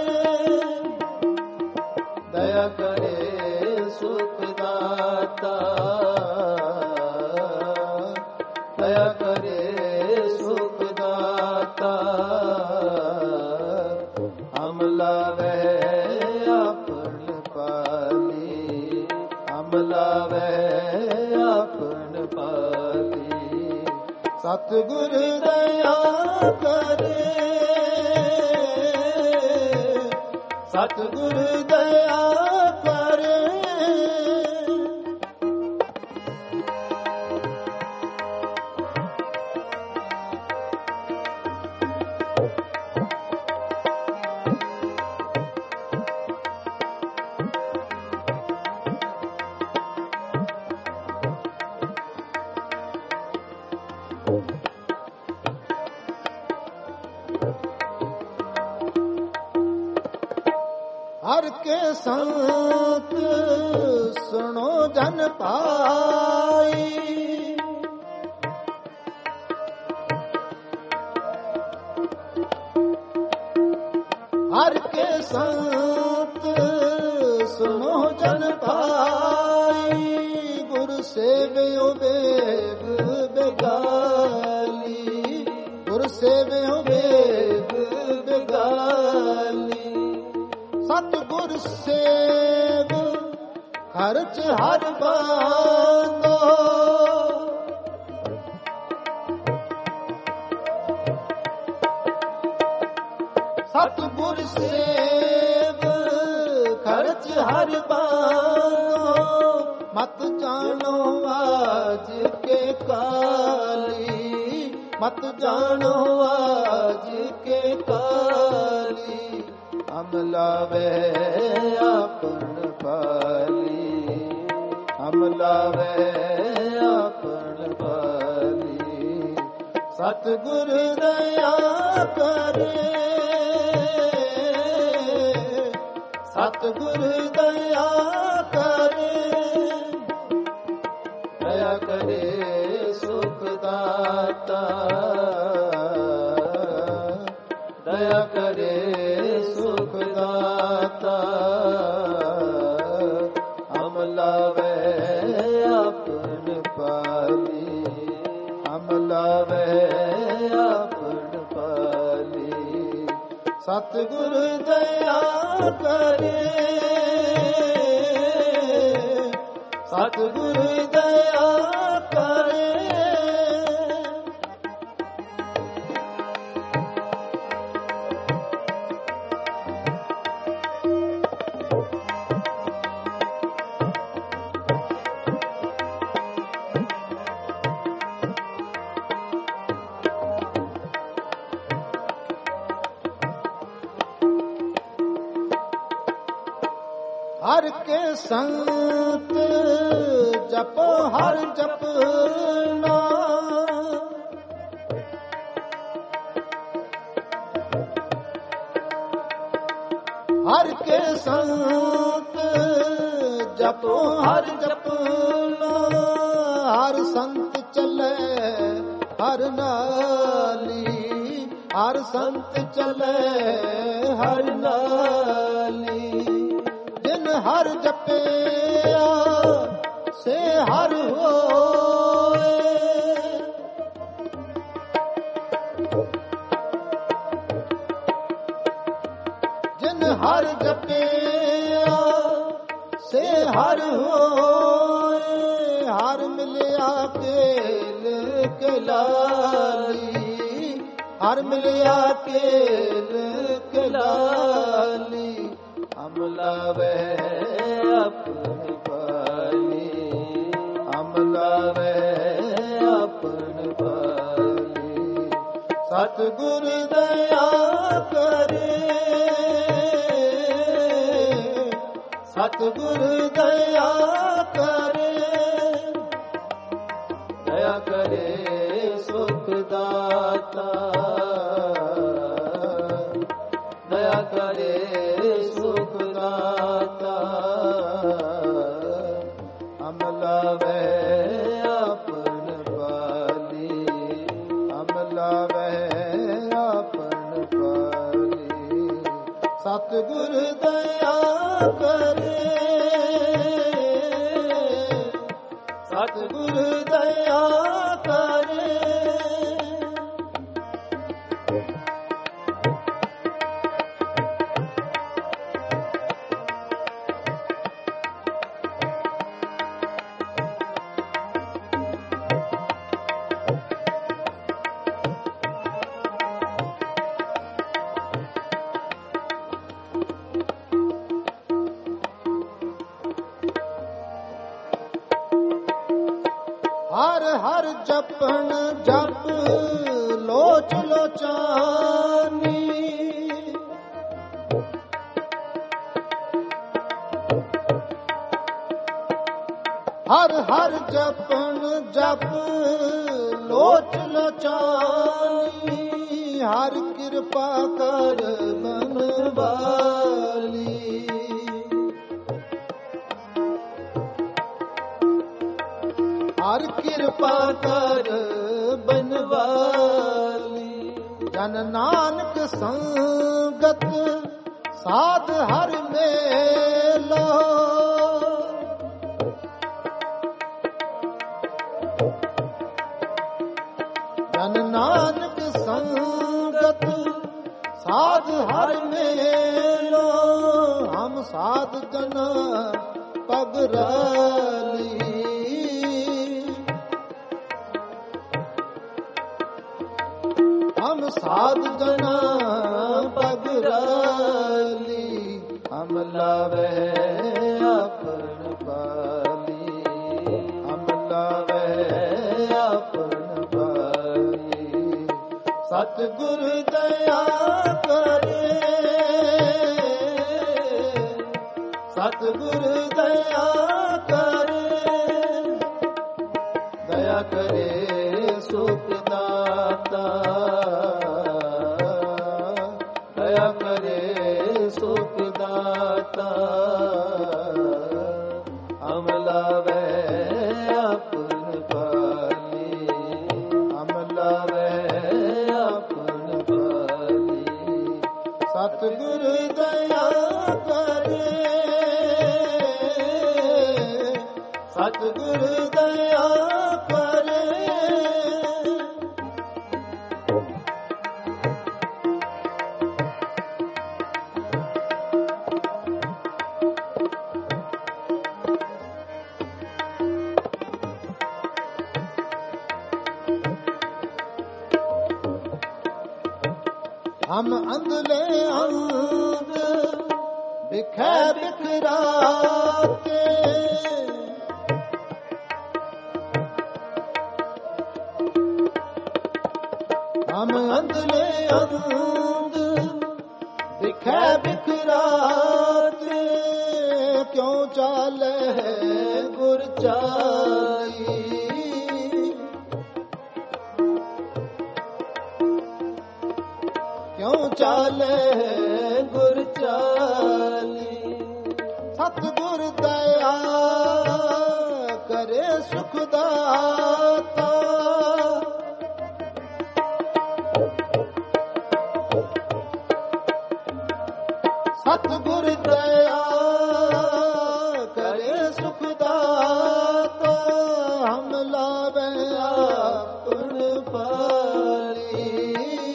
ਦਇਆ ਕਰੇ ਸੁਖ ਦਾਤਾ, ਦਇਆ ਕਰੇ ਸੁਖ ਦਾਤਾ। ਹਮ ਲਾਵਹਿ ਆਪਨ ਪਾਲੀ, ਹਮ ਲਾਵਹਿ ਆਪਨ ਪਾਲੀ। ਸਤਿਗੁਰ ਦਇਆ ਕਰੇ, ਸਤਿਗੁਰ ਦਇਆ ਕਰੇ। ਹਰ ਕੇ ਸੰਤ ਸੁਣੋ ਜਨ ਪਾਈ, ਹਰ ਕੇ ਸੰਤ ਸੁਣੋ ਜਨ ਪਾਈ। ਗੁਰ ਸੇਵਿਓ ਵੇਗ ਬਿਗਾਲੀ, ਗੁਰ ਸੇਵਿਓ ਵੇਗ ਬਿਗਾਲੀ। ਸਤਿਗੁਰ ਸੇਵ ਖਰਚ ਹਰ ਬਾਂਧੋ, ਸਤਿਗੁਰ ਸੇਵ ਖਰਚ ਹਰ ਬਾਂਧੋ। ਮਤ ਜਾਣੋ ਆਜ ਕੇ ਕਾਲੀ, ਮਤ ਜਾਣੋ ਆਜ ਕੇ ਕਾਲੀ। ਅਮਲਾ ਵੇ ਆਪਨ ਪਾਲੀ, ਅਮਲਾ ਵੇ ਆਪਨ ਪਾਲੀ। ਸਤਿਗੁਰ ਦਇਆ ਕਰੇ, ਸਤਿਗੁਰ ਦਇਆ ਕਰੇ। ਦਇਆ ਕਰੇ ਸੁਖ ਦਾਤਾ, ਦਇਆ ਕਰੇ ਸੁਖ ਦਾਤਾ। ਅਮਲਾ ਵੇ ਆਪਨ ਪਾਲੀ, ਅਮਲਾ ਵੇ ਆਪਨ ਪਾਲੀ। ਸਤਿਗੁਰ ਦਇਆ ਕਰੇ, ਸਤਿਗੁਰ ਦਇਆ ਕਰੇ। ਹਰ ਕੇ ਸੰਤ ਜਪੋ ਹਰ ਜਪਨਾ, ਹਰ ਕੇ ਸੰਤ ਜਪੋ ਹਰ ਜਪਨਾ। ਹਰ ਸੰਤ ਚੱਲੇ ਹਰ ਨਾਲੀ, ਹਰ ਸੰਤ ਚੱਲੇ ਹਰ ਨਾਲੀ। ਜਿਨ ਹਰ ਜਪਿਆ ਸੇ ਹਰ ਹੋਏ, ਜਿਨ ਹਰ ਜਪਿਆ ਸੇ ਹਰ ਹੋਏ। ਹਰ ਮਿਲਿਆ ਕੇਲ ਕਲਾਲੀ, ਹਰ ਮਿਲਿਆ ਕੇਲ ਕਲਾਲੀ। ਅਮਲਾ ਵੇ ਆਪਨ ਪਾਲੀ, ਅਮਲਾ ਵੇ ਆਪਨ ਪਾਲੀ। ਸਤਿਗੁਰ ਦਇਆ ਕਰੇ, ਸਤਿਗੁਰ ਦਇਆ ਕਰੇ। ਦਇਆ ਕਰੇ ਸੁਖ ਦਾਤਾ, ਦਇਆ ਕਰੇ ਸੁਖ ਦਾਤਾ। ਅਮਲਾ ਵੇ ਆਪਨ ਪਾਲੀ, ਅਮਲਾ ਵੇ ਆਪਨ ਪਾਲੀ। ਸਤਿਗੁਰ ਦਇਆ ਕਰੇ, ਸਤਿਗੁਰ ਦਇਆ ਕਰੇ। ਹਰ ਹਰ ਜਪਣ ਜਪ ਲੋਚ ਲੋਚਾਨੀ, ਹਰ ਹਰ ਜਪਣ ਜਪ ਲੋਚ ਲੋਚਾਨੀ। ਹਰ ਕਿਰਪਾ ਕਰ ਮਨ ਵਾਲੀ, ਹਰ ਕਿਰਪਾ ਕਰ ਬਨਵਾਲੀ। ਜਨ ਨਾਨਕ ਸੰਗਤ ਸਾਧ ਹਰ ਮੇਲਾ, ਜਨ ਨਾਨਕ ਸੰਗਤ ਸਾਧ ਹਰ ਮੇਲੋ, ਹਮ ਸਾਧ ਜਨ ਪਗ ਰਾਲੀ। ਹਮ ਸਾਧ ਜਨ ਪਗ ਰਾਲੀ, ਹਮ ਲਾਵੇ ਆਪਨ ਪਾਲੀ। ਹਮ ਲਾਵੇ ਆਪਨ ਪਾਲੀ, ਸਤਿਗੁਰ ਦਇਆ ਕਰੇ। ਸਤਿਗੁਰ ਦਇਆ ਕਰੇ, ਦਇਆ ਕਰੇ ਸੁਖ ਦਾਤਾ। ਦਇਆ ਕਰੇ ਸੁਖ ਦਾਤਾ, ਹਮ ਲਾਵੇ ਆਪਨ ਪਾਲੀ। ਹਮ ਲਾਵੇ ਆਪਨ ਪਾਲੀ, ਸਤਿਗੁਰ ਦਇਆ ਕਰੇ। ਸਤਿਗੁਰ ਦਇਆ ਕਰੇ। ਹਮ ਅੰਧਲੇ ਅੰਧ ਬਿਖੈ ਬਿਖਰਾਤੇ। ਹਮ ਅੰਧਲੇ ਅੰਧ ਬਿਖੈ ਬਿਖਰਾਤੇ, ਕਿਉ ਚਾਲੇ ਗੁਰ ਚਾਲੀ। ਕਿਉ ਚਾਲੇ ਗੁਰ ਚਾਲੀ, ਸਤਿਗੁਰ ਦਇਆ ਕਰੇ ਸੁਖ ਦਾਤਾ। ਸਤਿਗੁਰ ਦਇਆ ਕਰੇ ਸੁਖ ਦਾਤਾ, ਹਮ ਲਾਵੇ ਆਪਨ ਪਾਲੀ।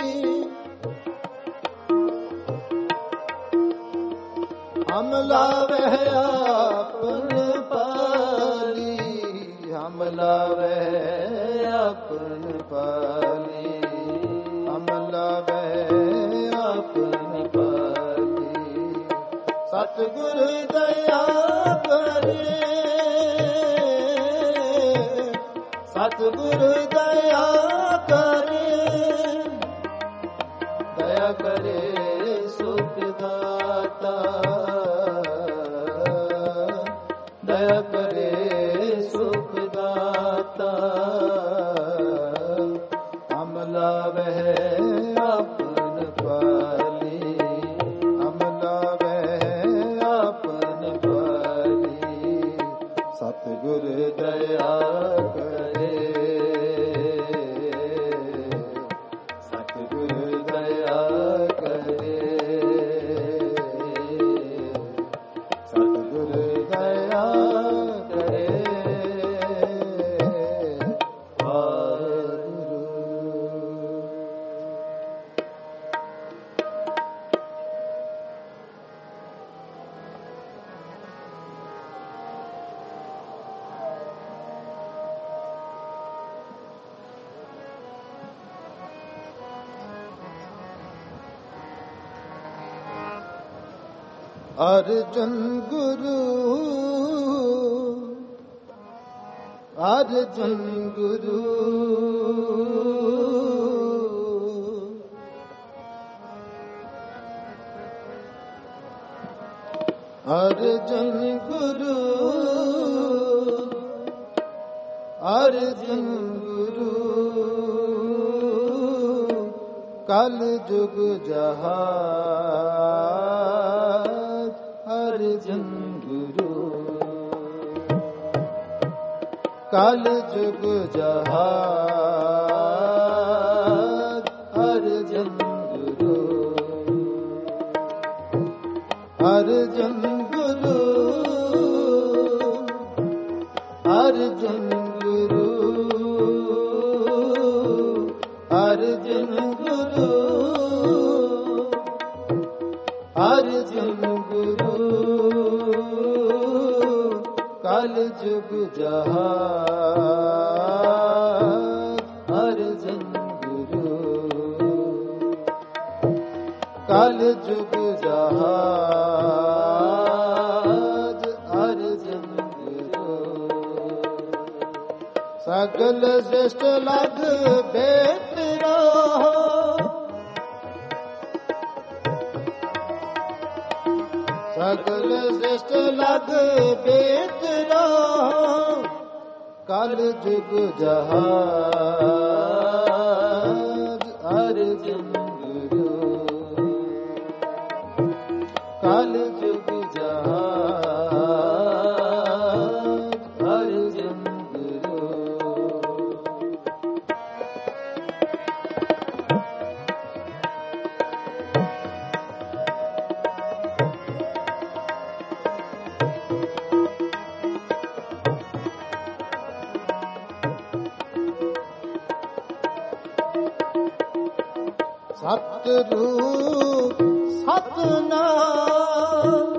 ਹਮ ਲਾਵੇ ਆਪਨ ਪਾਲੀ। ਹਮ ਲਾਵੇ ਆਪਨ ਪਾਲੀ। ਹਮ ਲਾਵੇ ਆਪਨ ਪਾਲੀ, ਸਤਿਗੁਰ ਦਇਆ ਕਰੇ। ਸਤਿਗੁਰ ਦਇਆ ਕਰੇ, ਦਇਆ ਕਰੇ ਸੁਖ ਦਾਤਾ। ਦਇਆ ਕਰੇ ਸੁਖ ਦਾਤਾ, ਹਮ ਲਾਵੇ ਆਪਨ ਪਾਲੀ। ਹਮ ਲਾਵੇ ਆਪਨ ਪਾਲੀ, ਸਤਿਗੁਰ ਦਇਆ ਕਰੇ। ਸਤਿਗੁਰ ਦਇਆ ਕਰੇ। ਸਤਿਗੁਰ ਦਇਆ ਕਰੇ। ਵਾਹਿਗੁਰੂ। ਅਰਜਨ ਗੁਰੂ ਅਰਜਨ ਗੁਰੂ ਅਰਜਨ ਗੁਰੂ ਅਰਜਨ ਗੁਰੂ ਕਲ ਜੁਗ ਜਹਾਜ ਅਰਜਨ ਗੁਰੂ ਕਲ ਜੁਗ ਜਹਾਜ ਅਰਜਨ ਗੁਰੂ ਅਰਜਨ ਗੁਰੂ ਅਰਜਨ ਗੁਰੂ ਅਰਜਨ ਗੁਰੂ ਅਰਜਨ ਗੁਰੂ ਕਲ ਜੁਗ ਜਹਾਜ ਅਰਜਨ ਗੁਰੂ ਕਲ ਜੁਗ ਜਹਾਜ ਅਰਜਨ ਗੁਰੂ ਸਗਲ ਸ੍ਰਿਸ਼ਟ ਲਗ ਬੇਤਰਾ ਸਗਲ ਸ੍ਰਿਸ਼ਟ ਲਗ ਬੇਤਰਾ ਕਲ ਜੁਗ ਜਹਾਜ ਅਰਜਨ ਗੁਰੂ ਕਲ ਜੁਗ ਜਹਾਜ ਅਰਜਨ ਗੁਰੂ ਸਤਿਰੂਪ ਸਤਿਨਾਮ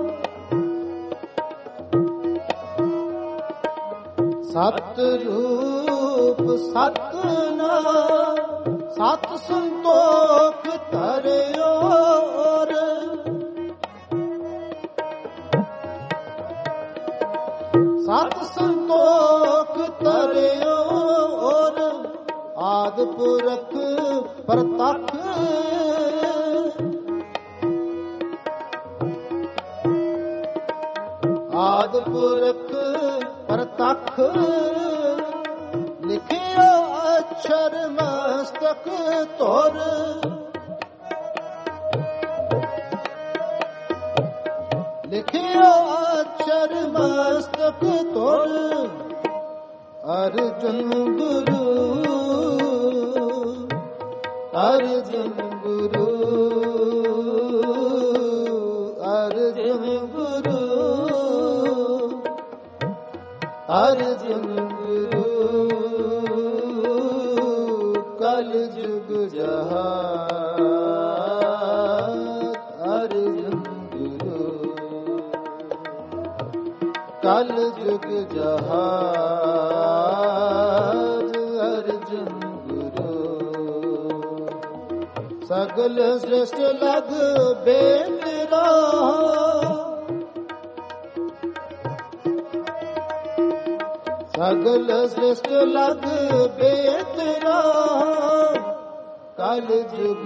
ਸਤਿਰੂਪ ਸਤਿਨਾਮ ਸਤ ਸੰਤੋਖ ਧਰਿਓਰ ਸਤ ਸੰਤੋਖ ਧਰਿਓਰ ਆਦਿ ਪੁਰਖ ਪ੍ਰਤੱਖ ਆਦਿ ਪੁਰਖ ਪ੍ਰਤੱਖ ਲਿਖਿਆ ਅਛਰ ਮਸਤਕ ਤੋਰ ਲਿਖਿਆ ਅਛਰ ਮਸਤਕ ਤੋਰ ਅਰਜਨ ਗੁਰੂ ਅਰਜਨ ਗੁਰੂ ਅਰਜਨ ਗੁਰੂ ਅਰਜਨ ਗੁਰੂ ਕਲ ਜੁਗ ਜਹਾਜ ਅਰਜਨ ਗੁਰੂ ਕਲ ਜੁਗ ਜਹਾਜ ਅਰਜਨ ਸਗਲ ਸ੍ਰਿਸ਼ਟ ਲਗ ਬੇਤਰਾ ਸਗਲ ਸ੍ਰਿਸ਼ਟ ਲਗ ਬੇਤਰਾ ਕਲ ਜੁਗ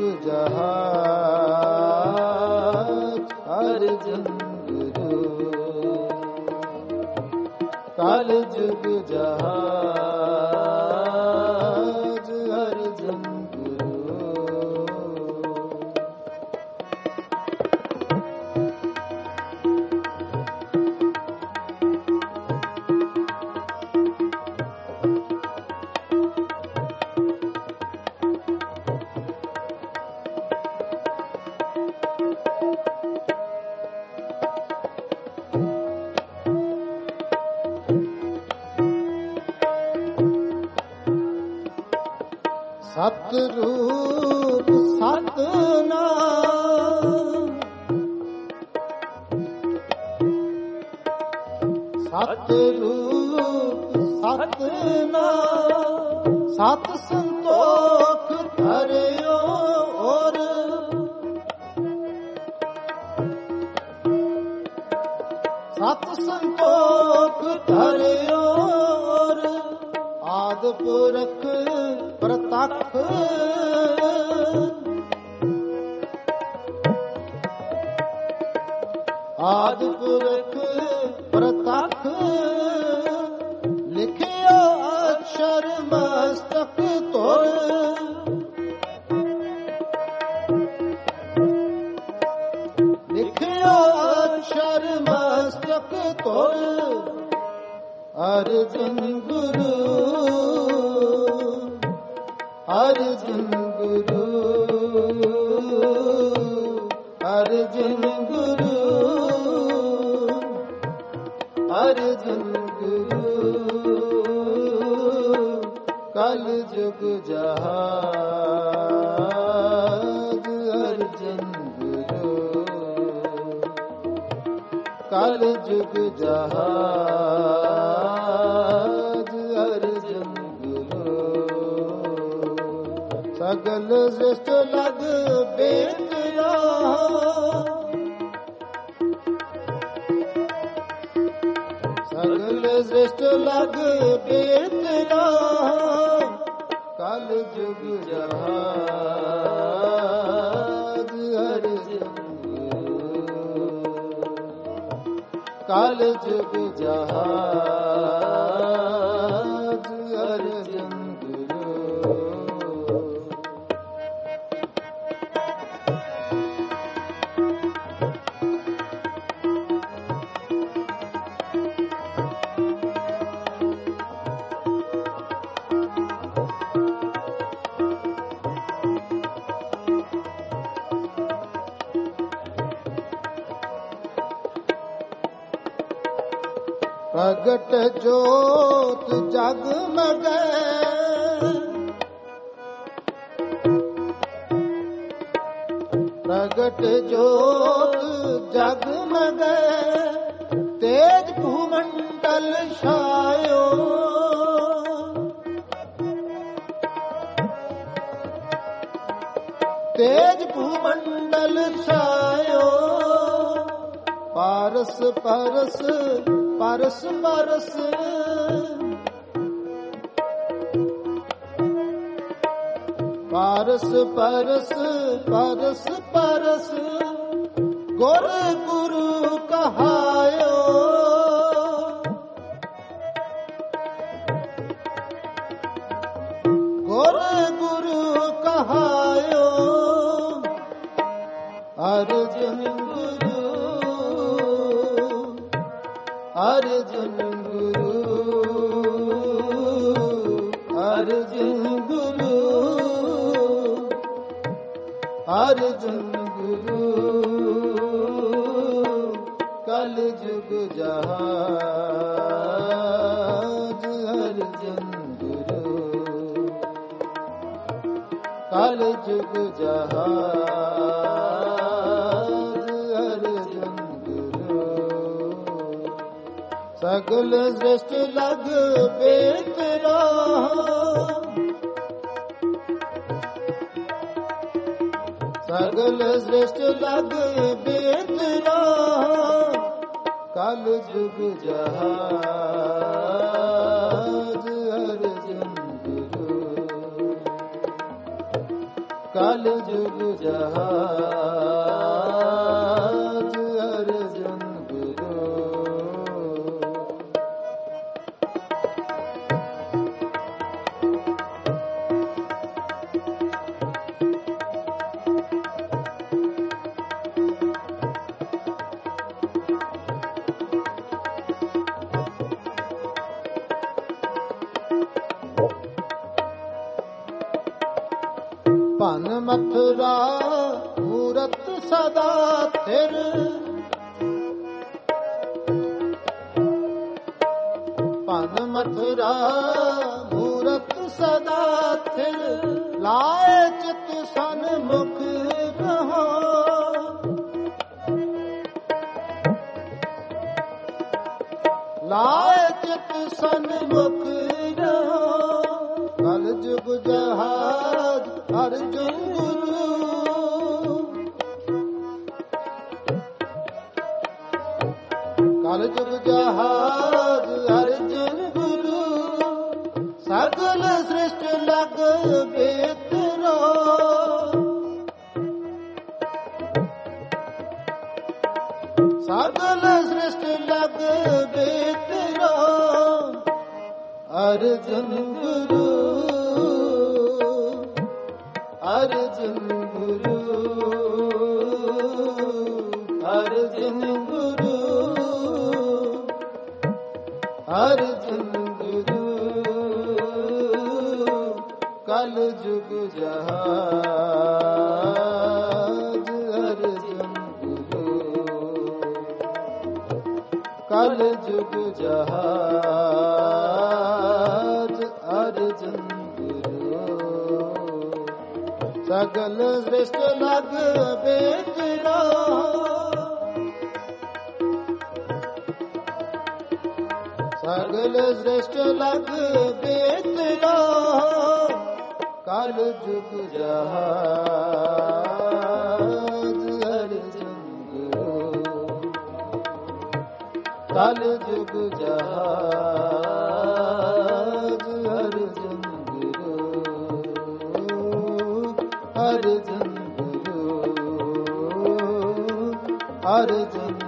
ਜਹਾਜ ਅਰਜਨ ਗੁਰੂ ਕਲ ਜੁਗ ਜਹਾਜ ਅਰਜਨ ਸਤਿਰੂਪ ਸਤਿਨਾਮ ਸਤਿਰੂਪ ਸਤਿਨਾਮ ਸਤ ਸੰਤੋਖ ਧਰਿਓਰ ਸਤ ਸੰਤੋਖ ਧਰਿਓਰ ਆਦਿ ਪੁਰਖ ਪ੍ਰਤੱਖ ਆਦਿ ਪੁਰਖ ਪ੍ਰਤੱਖ ਲਿਖਿਆ ਅਕਸ਼ਰ ਮਸਤਕ ਤੋਰ ਲਿਖਿਆ ਅਕਸ਼ਰ ਮਸਤਕ ਤੋਰ ਅਰਜਨ ਗੁਰੂ ਅਰਜਨ ਗੁਰੂ ਅਰਜਨ ਗੁਰੂ ਅਰਜਨ ਗੁਰੂ ਕਲ ਜੁਗ ਜਹਾਜ ਅਰਜਨ ਗੁਰੂ ਕਲ ਜੁਗ ਜਹਾਜ ਅਰਜਨ ਗੁਰੂ ਸਗਲ ਸ੍ਰਿਸ਼ਟ ਲਗ ਬੇਤਰਾ ਸਗਲ ਸ੍ਰਿਸ਼ਟ ਲਗ ਬੇਤਰਾ ਕਲ ਜੁਗ ਜਹਾਜ ਅਰਜਨ ਕਲ ਜੁਗ ਜਹਾਜ ਅਰਜਨ ਗੁਰੂ ਪ੍ਰਗਟ ਜੋਤ ਜਗਮਗੈ ਪ੍ਰਗਟ ਜੋਤ ਜਗਮਗੈ ਤੇਜ ਭੂਮੰਡਲ ਛਾਇਓ ਤੇਜ ਭੂਮੰਡਲ ਛਾਇਓ ਪਾਰਸ ਪਰਸ ਪਰਸ ਪਰਸ ਪਾਰਸ ਪਰਸ ਪਰਸ ਪਰਸ ਗੁਰ ਗੁਰੂ ਕਹਾਇਓ ਗੁਰ ਗੁਰੂ ਕਹਾਇਓ ਅਰਜਨ ਗੁਰੂ ਅਰਜਨ ਗੁਰੂ ਅਰਜਨ ਗੁਰੂ ਅਰਜਨ ਗੁਰੂ ਕਲ ਜੁਗ ਜਹਾਜ ਅਰਜਨ ਗੁਰੂ ਕਲ ਜੁਗ ਜਹਾਜ ਅਰਜਨ ਗੁਰੂ ਸਗਲ ਸ੍ਰਿਸ਼ਟ ਲਗ ਬੇਤਰਾ ਸਗਲ ਸ੍ਰਿਸ਼ਟ ਲਗ ਬੇਤਰਾ ਕਲ ਜੁਗ ਜਹਾਜ ਅਰਜਨ ਗੁਰੂ ਕਲ ਜੁਗ ਜਹਾਜ ਅਰਜਨ ਗੁਰੂ ਭਨ ਮਥੁਰਾ ਮੂਰਤ ਸਦਾ ਥਿਰ ਭਨ ਮਥੁਰਾ ਮੂਰਤ ਸਦਾ ਥਿਰ ਲਾਏ ਚਿਤ ਸਨਮੁਖ ਰਹਾ ਲਾਏ ਚਿਤ ਸਨਮੁਖ ਰਹਾ ਕਲ ਜੁਗ ਜਹਾਜ ਅਰਜਨ ਗੁਰੂ ਕਲ ਜੁਗ ਜਹਾਜ ਅਰਜਨ ਗੁਰੂ ਸਗਲ ਸ੍ਰਿਸ਼ਟ ਲਗ ਬੇਤਰਾ ਸਗਲ ਸ੍ਰਿਸ਼ਟ ਲਗ ਬੇਤਰਾ ਅਰਜਨ ਗੁਰੂ ਅਰਜਨ ਗੁਰੂ ਅਰਜਨ ਗੁਰੂ ਅਰਜਨ ਗੁਰੂ ਕਲ ਜੁਗ ਜਹਾਜ ਅਰਜਨ ਗੁਰੂ ਕਲ ਜੁਗ ਜਹਾਜ ਅਰਜਨ ਸਗਲ ਸ੍ਰਿਸ਼ਟ ਲਗ ਬੇਤਰਾ ਸਗਲ ਸ੍ਰਿਸ਼ਟ ਲਗ ਬੇਤਰਾ ਕਲ ਜੁਗ ਜਹਾਜ ਹਰ ਜੰਗ ਕਲ ਜੁਗ ਜਹਾਜ ਹਰ ਜੰਗ ਹਰ ਜੰਗ ਹਰ ਜੰਗ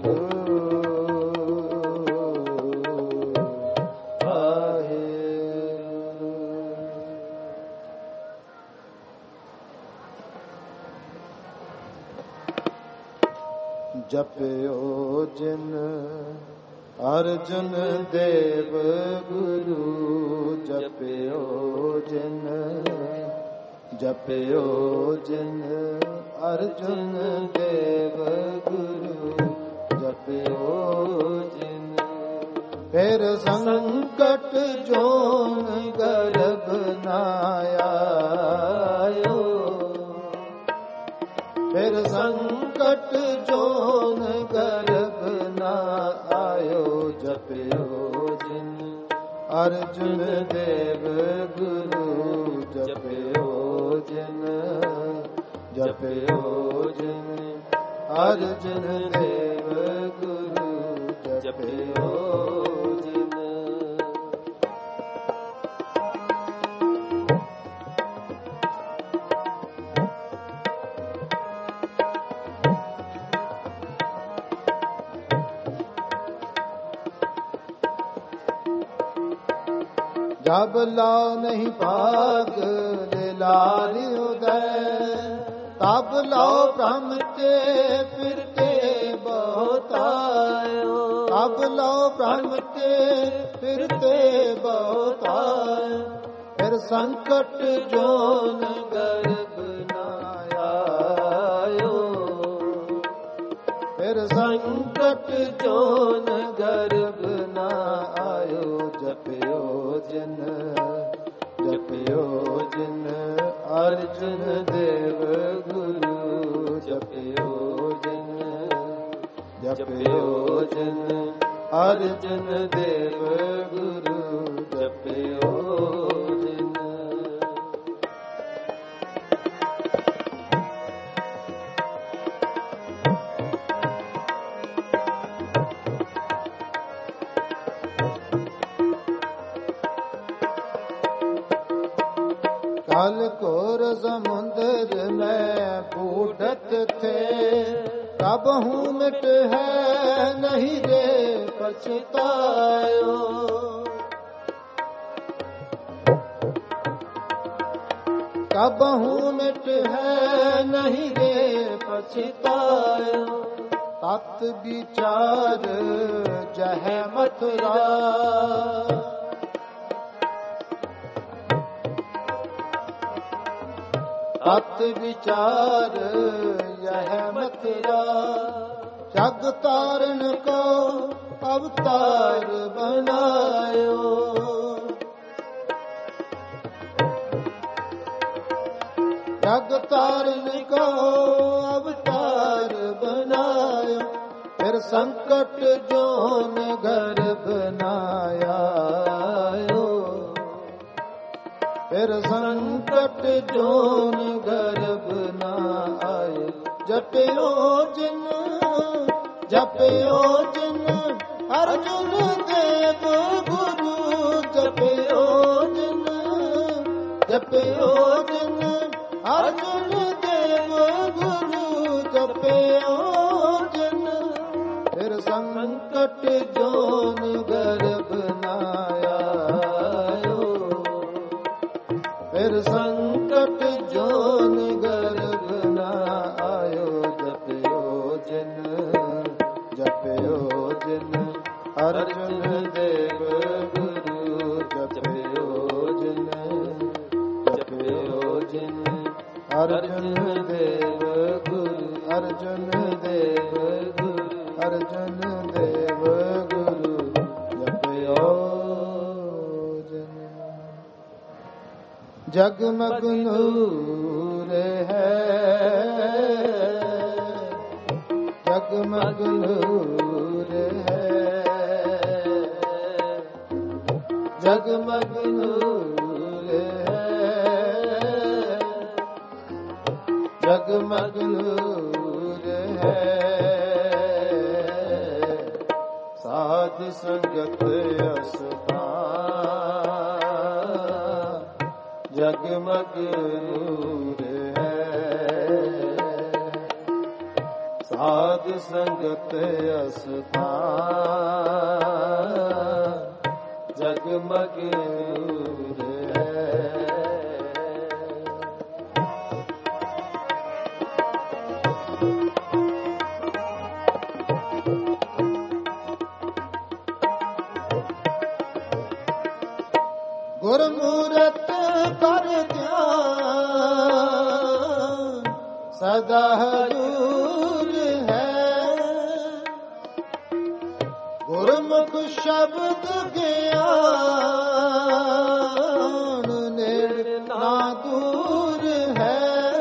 ਜਪਿਓ ਜਿਨ ਅਰਜਨ ਦੇਵ ਗੁਰੂ ਜਪਿਓ ਜਿਨ ਜਪਿਓ ਜਿਨ ਅਰਜਨ ਦੇਵ ਗੁਰੂ ਜਪਿਓ ਜਿਨ ਫਿਰ ਸੰਕਟ ਜੋਨ ਗਰਭ ਨਾ ਆਇਓ ਫਿਰ ਸੰਕਟ ਜੋਨ ਗਰਭ ਨਾ ਆਇਓ ਜਪਿਓ ਜਿਨ ਅਰਜਨ ਦੇਵ ਗੁਰੂ ਜਪਿਓ ਜਿਨ ਜਪਿਓ ਜਿਨ ਅਰਜਨ ਦੇਵ ਗੁਰੂ ਜਪਿਓ ਜਿਨ ਜਬ ਲਾਉ ਨਹੀਂ ਭਾਗ ਲਾਲ ਉਦੈ ਤਬ ਲਾਉ ਭ੍ਰਮ ਤੇ ਫਿਰਤੇ ਬਹੁਤਾਇਓ ਤਬ ਲਾਉ ਭ੍ਰਮ ਤੇ ਫਿਰਤੇ ਬਹੁਤਾਇਓ ਫਿਰ ਸੰਕਟ ਜੋਨ ਗਰਭ ਨਾ ਆਇਓ ਫਿਰ ਸੰਕਟ ਜੋਨ ਗਰਭ ਨਾ ਆਇਓ ਜਪਿਓ ਜਿਨ ਜਪਿਓ ਜਿਨ ਅਰਜਨ ਦੇਵ ਗੁਰੂ ਜਪਿਓ ਜਿਨ ਜਪਿਓ ਜਿਨ ਅਰਜਨ ਦੇਵ ਗੁਰੂ ਜਪਿਓ ਜਿਨ कल कोर समुंदर में बूढ़त थे कब हूँ मिट है नहीं रे पछतायो कब हूँ मिट है नहीं रे पछतायो तत् विचार जह मथुरा तत् विचार यह मथुरा जग तारण को अवतार बनायो जग तारण को अवतार बनायो फिर संकट जोन गर्भ ना आयो फिर संकट जोन गर्भ ना आए जपयो जिन जपयो जिन अर्जुन देव गुरु जपयो जिन जपयो जिन अर्जुन देव गुरु जपयो जिन फिर संकट जोन गर्भ ना आयो फिर संकट जोन गर्भ ना आयो जपयो जिन जपयो जिन अर्जुन देव गुरु जपयो जिन जपयो जिन अर्जुन देव गुरु अर्जुन देव गुरु अर्जुन देव गुरु जपयो जिन जगमग नूरे है, जगमग नूर है, जगमग नूर है, जगमग नूर है। साध संगत अस्थान, जगमग नूर है। साध संगत अस्थान, जगमग नूर है। गुरमूरत कर ध्यान, सदा हजूर है। गुरमुख शब्द ज्ञान, नेड़ ना दूर है।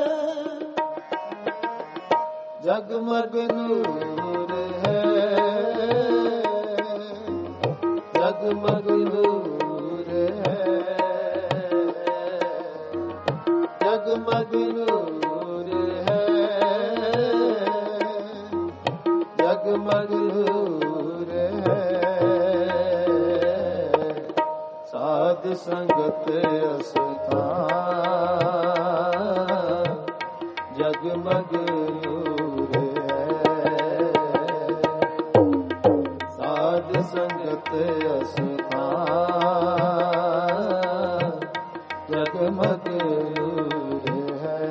जगमग नूर है, जगमग नूर है, जगमग नूर है, जगमग नूर है। साध संगत अस्थान, जगमग नूर है। साध संगत अस्थान, जगमग नूर है।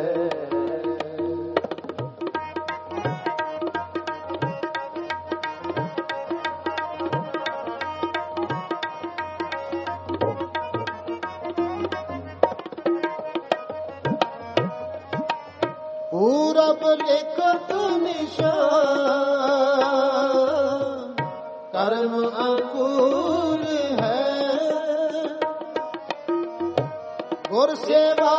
पूरब लिखत निशान, कर्म अंकुर है। गुर सेवा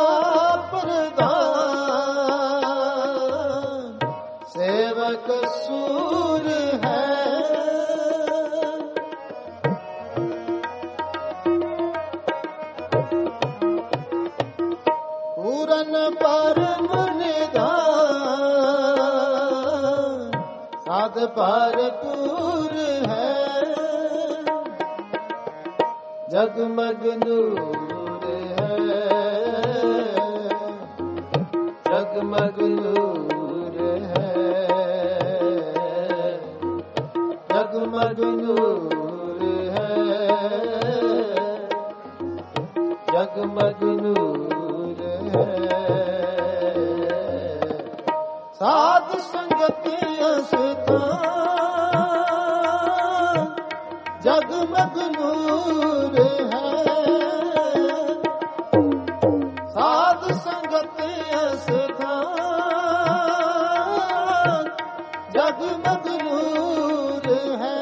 प्रदान, सेवक सूर है। पूरन परम निधान, साध भरपूर है। जगमग नूर है, जगमग नूर है, जगमग नूर है, जगमग नूर है। साध संगत अस्थान, जगमग नूर है। साध संगत अस्थान, जगमग नूर है।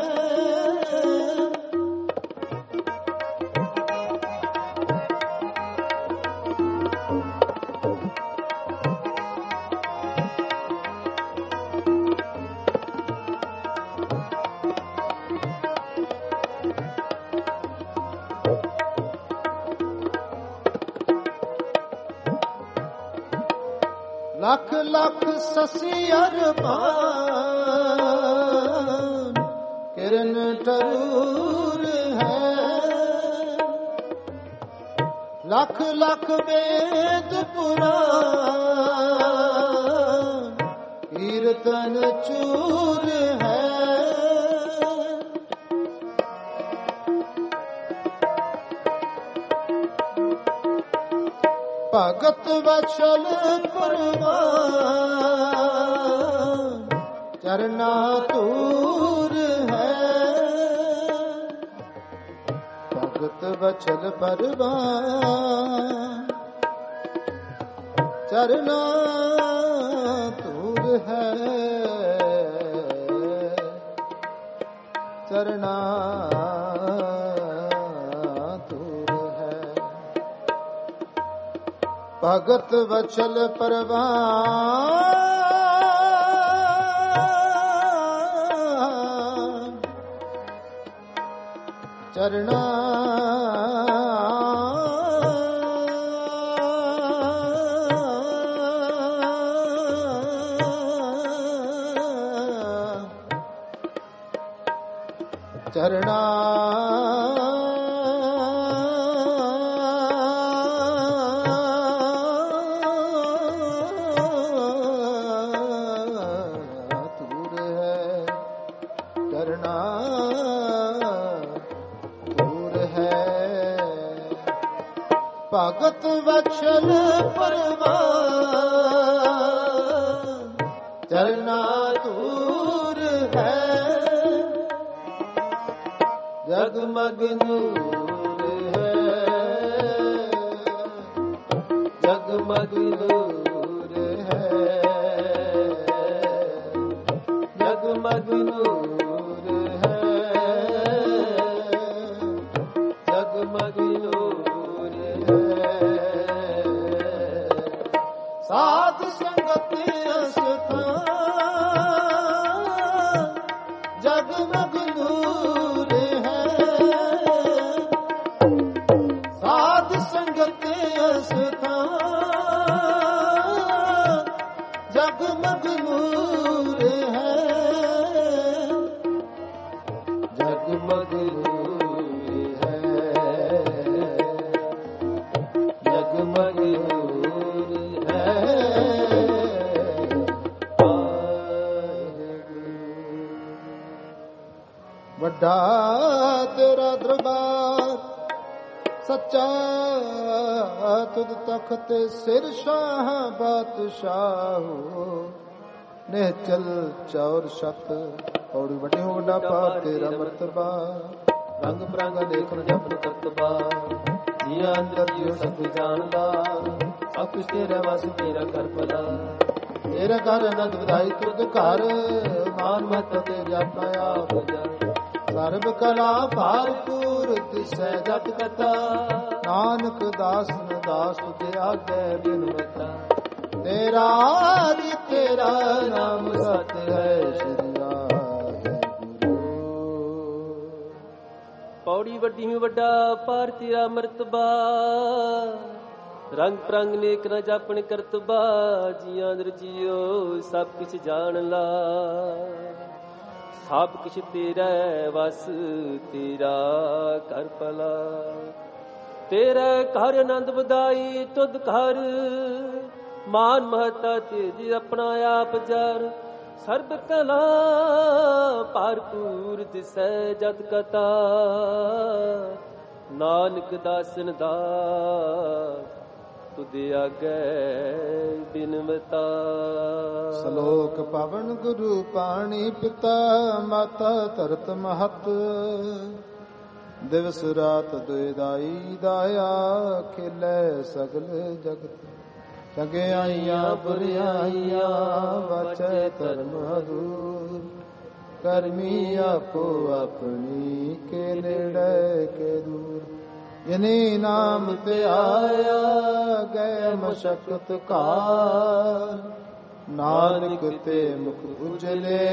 लख लख ससी अरमान, किरण टरूर है। लख लख वेद पुराण, कीर्तन चूर है। भगत वचल परवान, चरना तूर है। भगत वचल परवान, चरना तूर है। चरना ਭਗਤ ਵਚਲ ਪਰਵਾਨ ਚਰਣਾ ਚਰਣਾ ਤੂਰ ਹੈ ਕਰਨਾ ਤੂਰ ਹੈ ਭਗਤ ਵਛਲ ਪਰਵਾਨ ਚਰਨਾ ਤੂਰ ਹੈ ਜਗਮਗ ਨੂਰ ਹੈ ਜਗਮਗ ਨੂਰ ਹੈ ਜਗਮਗ ਨੂਰ ਹੈ ਜਗਮਗ ਨੂਰ ਹੈ ਸਾਧ ਸੰਗਤ ਅਸਥਾਨ ਜਗਮਗ ਨੂਰ ਹੈ ਸਾਧ ਸੰਗਤ ਅਸਥਾਨ ਜਗਮਗ ਨੂਰ ਹੈ ਜਗਮਗ ਨੂਰ ਹੈ ਜਗਮਗ ਨੂਰ ਹੈ ਵੱਡਾ ਤੇਰਾ ਦਰਬਾਰ ਸੱਚਾ ਤੁਧ ਤਖਤ ਸਿਰ ਸ਼ਾਹ ਬਾਦਸ਼ਾਹੋ ਨਿਹਚਲ ਚੌਰ ਛਤ ਔੜੀ ਵੱਡੇ ਹੋ ਵੱਡਾ ਪਾਪ ਤੇਰਾ ਮਰਤਬਾ ਰੰਗ ਬਰੰਗ ਦੇਖਣ ਜਪਨ ਕਰਤਬਾ ਜੀਆ ਅੰਦਰ ਜੀਉ ਸਭ ਜਾਣਦਾ ਸਭ ਕੁਛ ਤੇਰਾ ਵਸ ਤੇਰਾ ਕਰ ਭਲਾ ਤੇਰਾ ਘਰ ਅਨੰਦ ਵਧਾਈ ਤੁਧ ਘਰ ਮਾਨ ਮਤ ਤੇ ਜਾਪਾ ਆਪ ਜਾ ਸਰਬ ਕਲਾ ਭਾਰਪੂਰ ਤਿਸੈ ਜਪ ਕਥਾ ਨਾਨਕ ਦਾਸ ਦਾਸ ਤੁਝੇ ਆਗੇ ਬਿਨਵਤਾ ਤੇਰਾ ਜੀ ਤੇਰਾ ਨਾਮ ਸਤ ਹੈ ਸ੍ਰੀ ਵਾਹਿਗੁਰੂ ਪੌੜੀ ਵੱਡੀ ਵੱਡਾ ਪਾਰ ਤੇਰਾ ਮਰਤਬਾ ਰੰਗ ਪ੍ਰੰਗ ਨੇਕ ਨ ਜਾਪਣ ਕਰਤਬਾ ਜੀਆਂ ਦਰ ਜੀਓ ਸਭ ਕੁਛ ਜਾਣ ਲਾ ਸਭ ਕੁਛ ਤੇਰਾ ਵਸ ਤੇਰਾ ਕਰ ਭਲਾ ਤੇਰਾ ਘਰ ਆਨੰਦ ਵਧਾਈ ਤੁਧ ਘਰ ਮਾਨ ਮਹਤਾ ਤੇਜ ਆਪਣਾ ਆਪ ਜਰ ਸਰਬ ਕਲਾ ਭਰਪੂਰ ਦਿਸੈ ਜਤ ਕਤਾ ਨਾਨਕ ਦਾਸਨ ਦਾਸ ਤੁਧੇ ਆਗੇ ਬਿਨਵਤਾ ਸ਼ਲੋਕ ਪਵਨ ਗੁਰੂ ਪਾਣੀ ਪਿਤਾ ਮਾਤਾ ਧਰਤ ਮਹਤ ਦਿਵਸ ਰਾਤ ਦੁਇਦਾਈ ਦਾਇਆ ਖੇਲੇ ਸਗਲ ਜਗਤ ਚੰਗਿਆਈਆਂ ਬੁਰਿਆਈਆਂ ਵਾਚੈ ਧਰਮ ਹਦੂਰ ਕਰਮੀ ਆਪੋ ਆਪਣੀ ਕੇ ਨੇੜੇ ਕੇ ਦੂਰ ਜਿਨੀ ਨਾਮ ਤੇ ਆਇਆ ਗਏ ਮਸ਼ਕਤ ਕਾਲ ਨਾਨਕ ਤੇ ਮੁਖ ਉਜਲੇ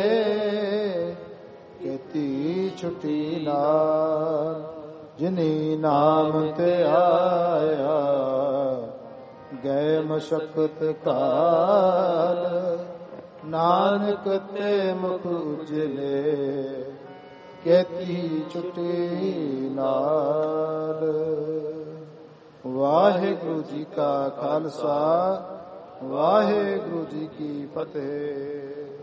ਕੀਤੀ ਛੁਟੀ ਨਾਲ ਜਿਨੀ ਨਾਮ ਤੇ ਆਇਆ ਗਏ ਮਸ਼ਕਤ ਕਾਲ ਨਾਨਕ ਤੇ ਮੁਖ ਉਜਲੇ ਕੇਤੀ ਛੁਟੀ ਨਾਲ। ਵਾਹਿਗੁਰੂ ਜੀ ਕਾ ਖਾਲਸਾ ਵਾਹਿਗੁਰੂ ਜੀ ਕੀ ਫਤਿਹ।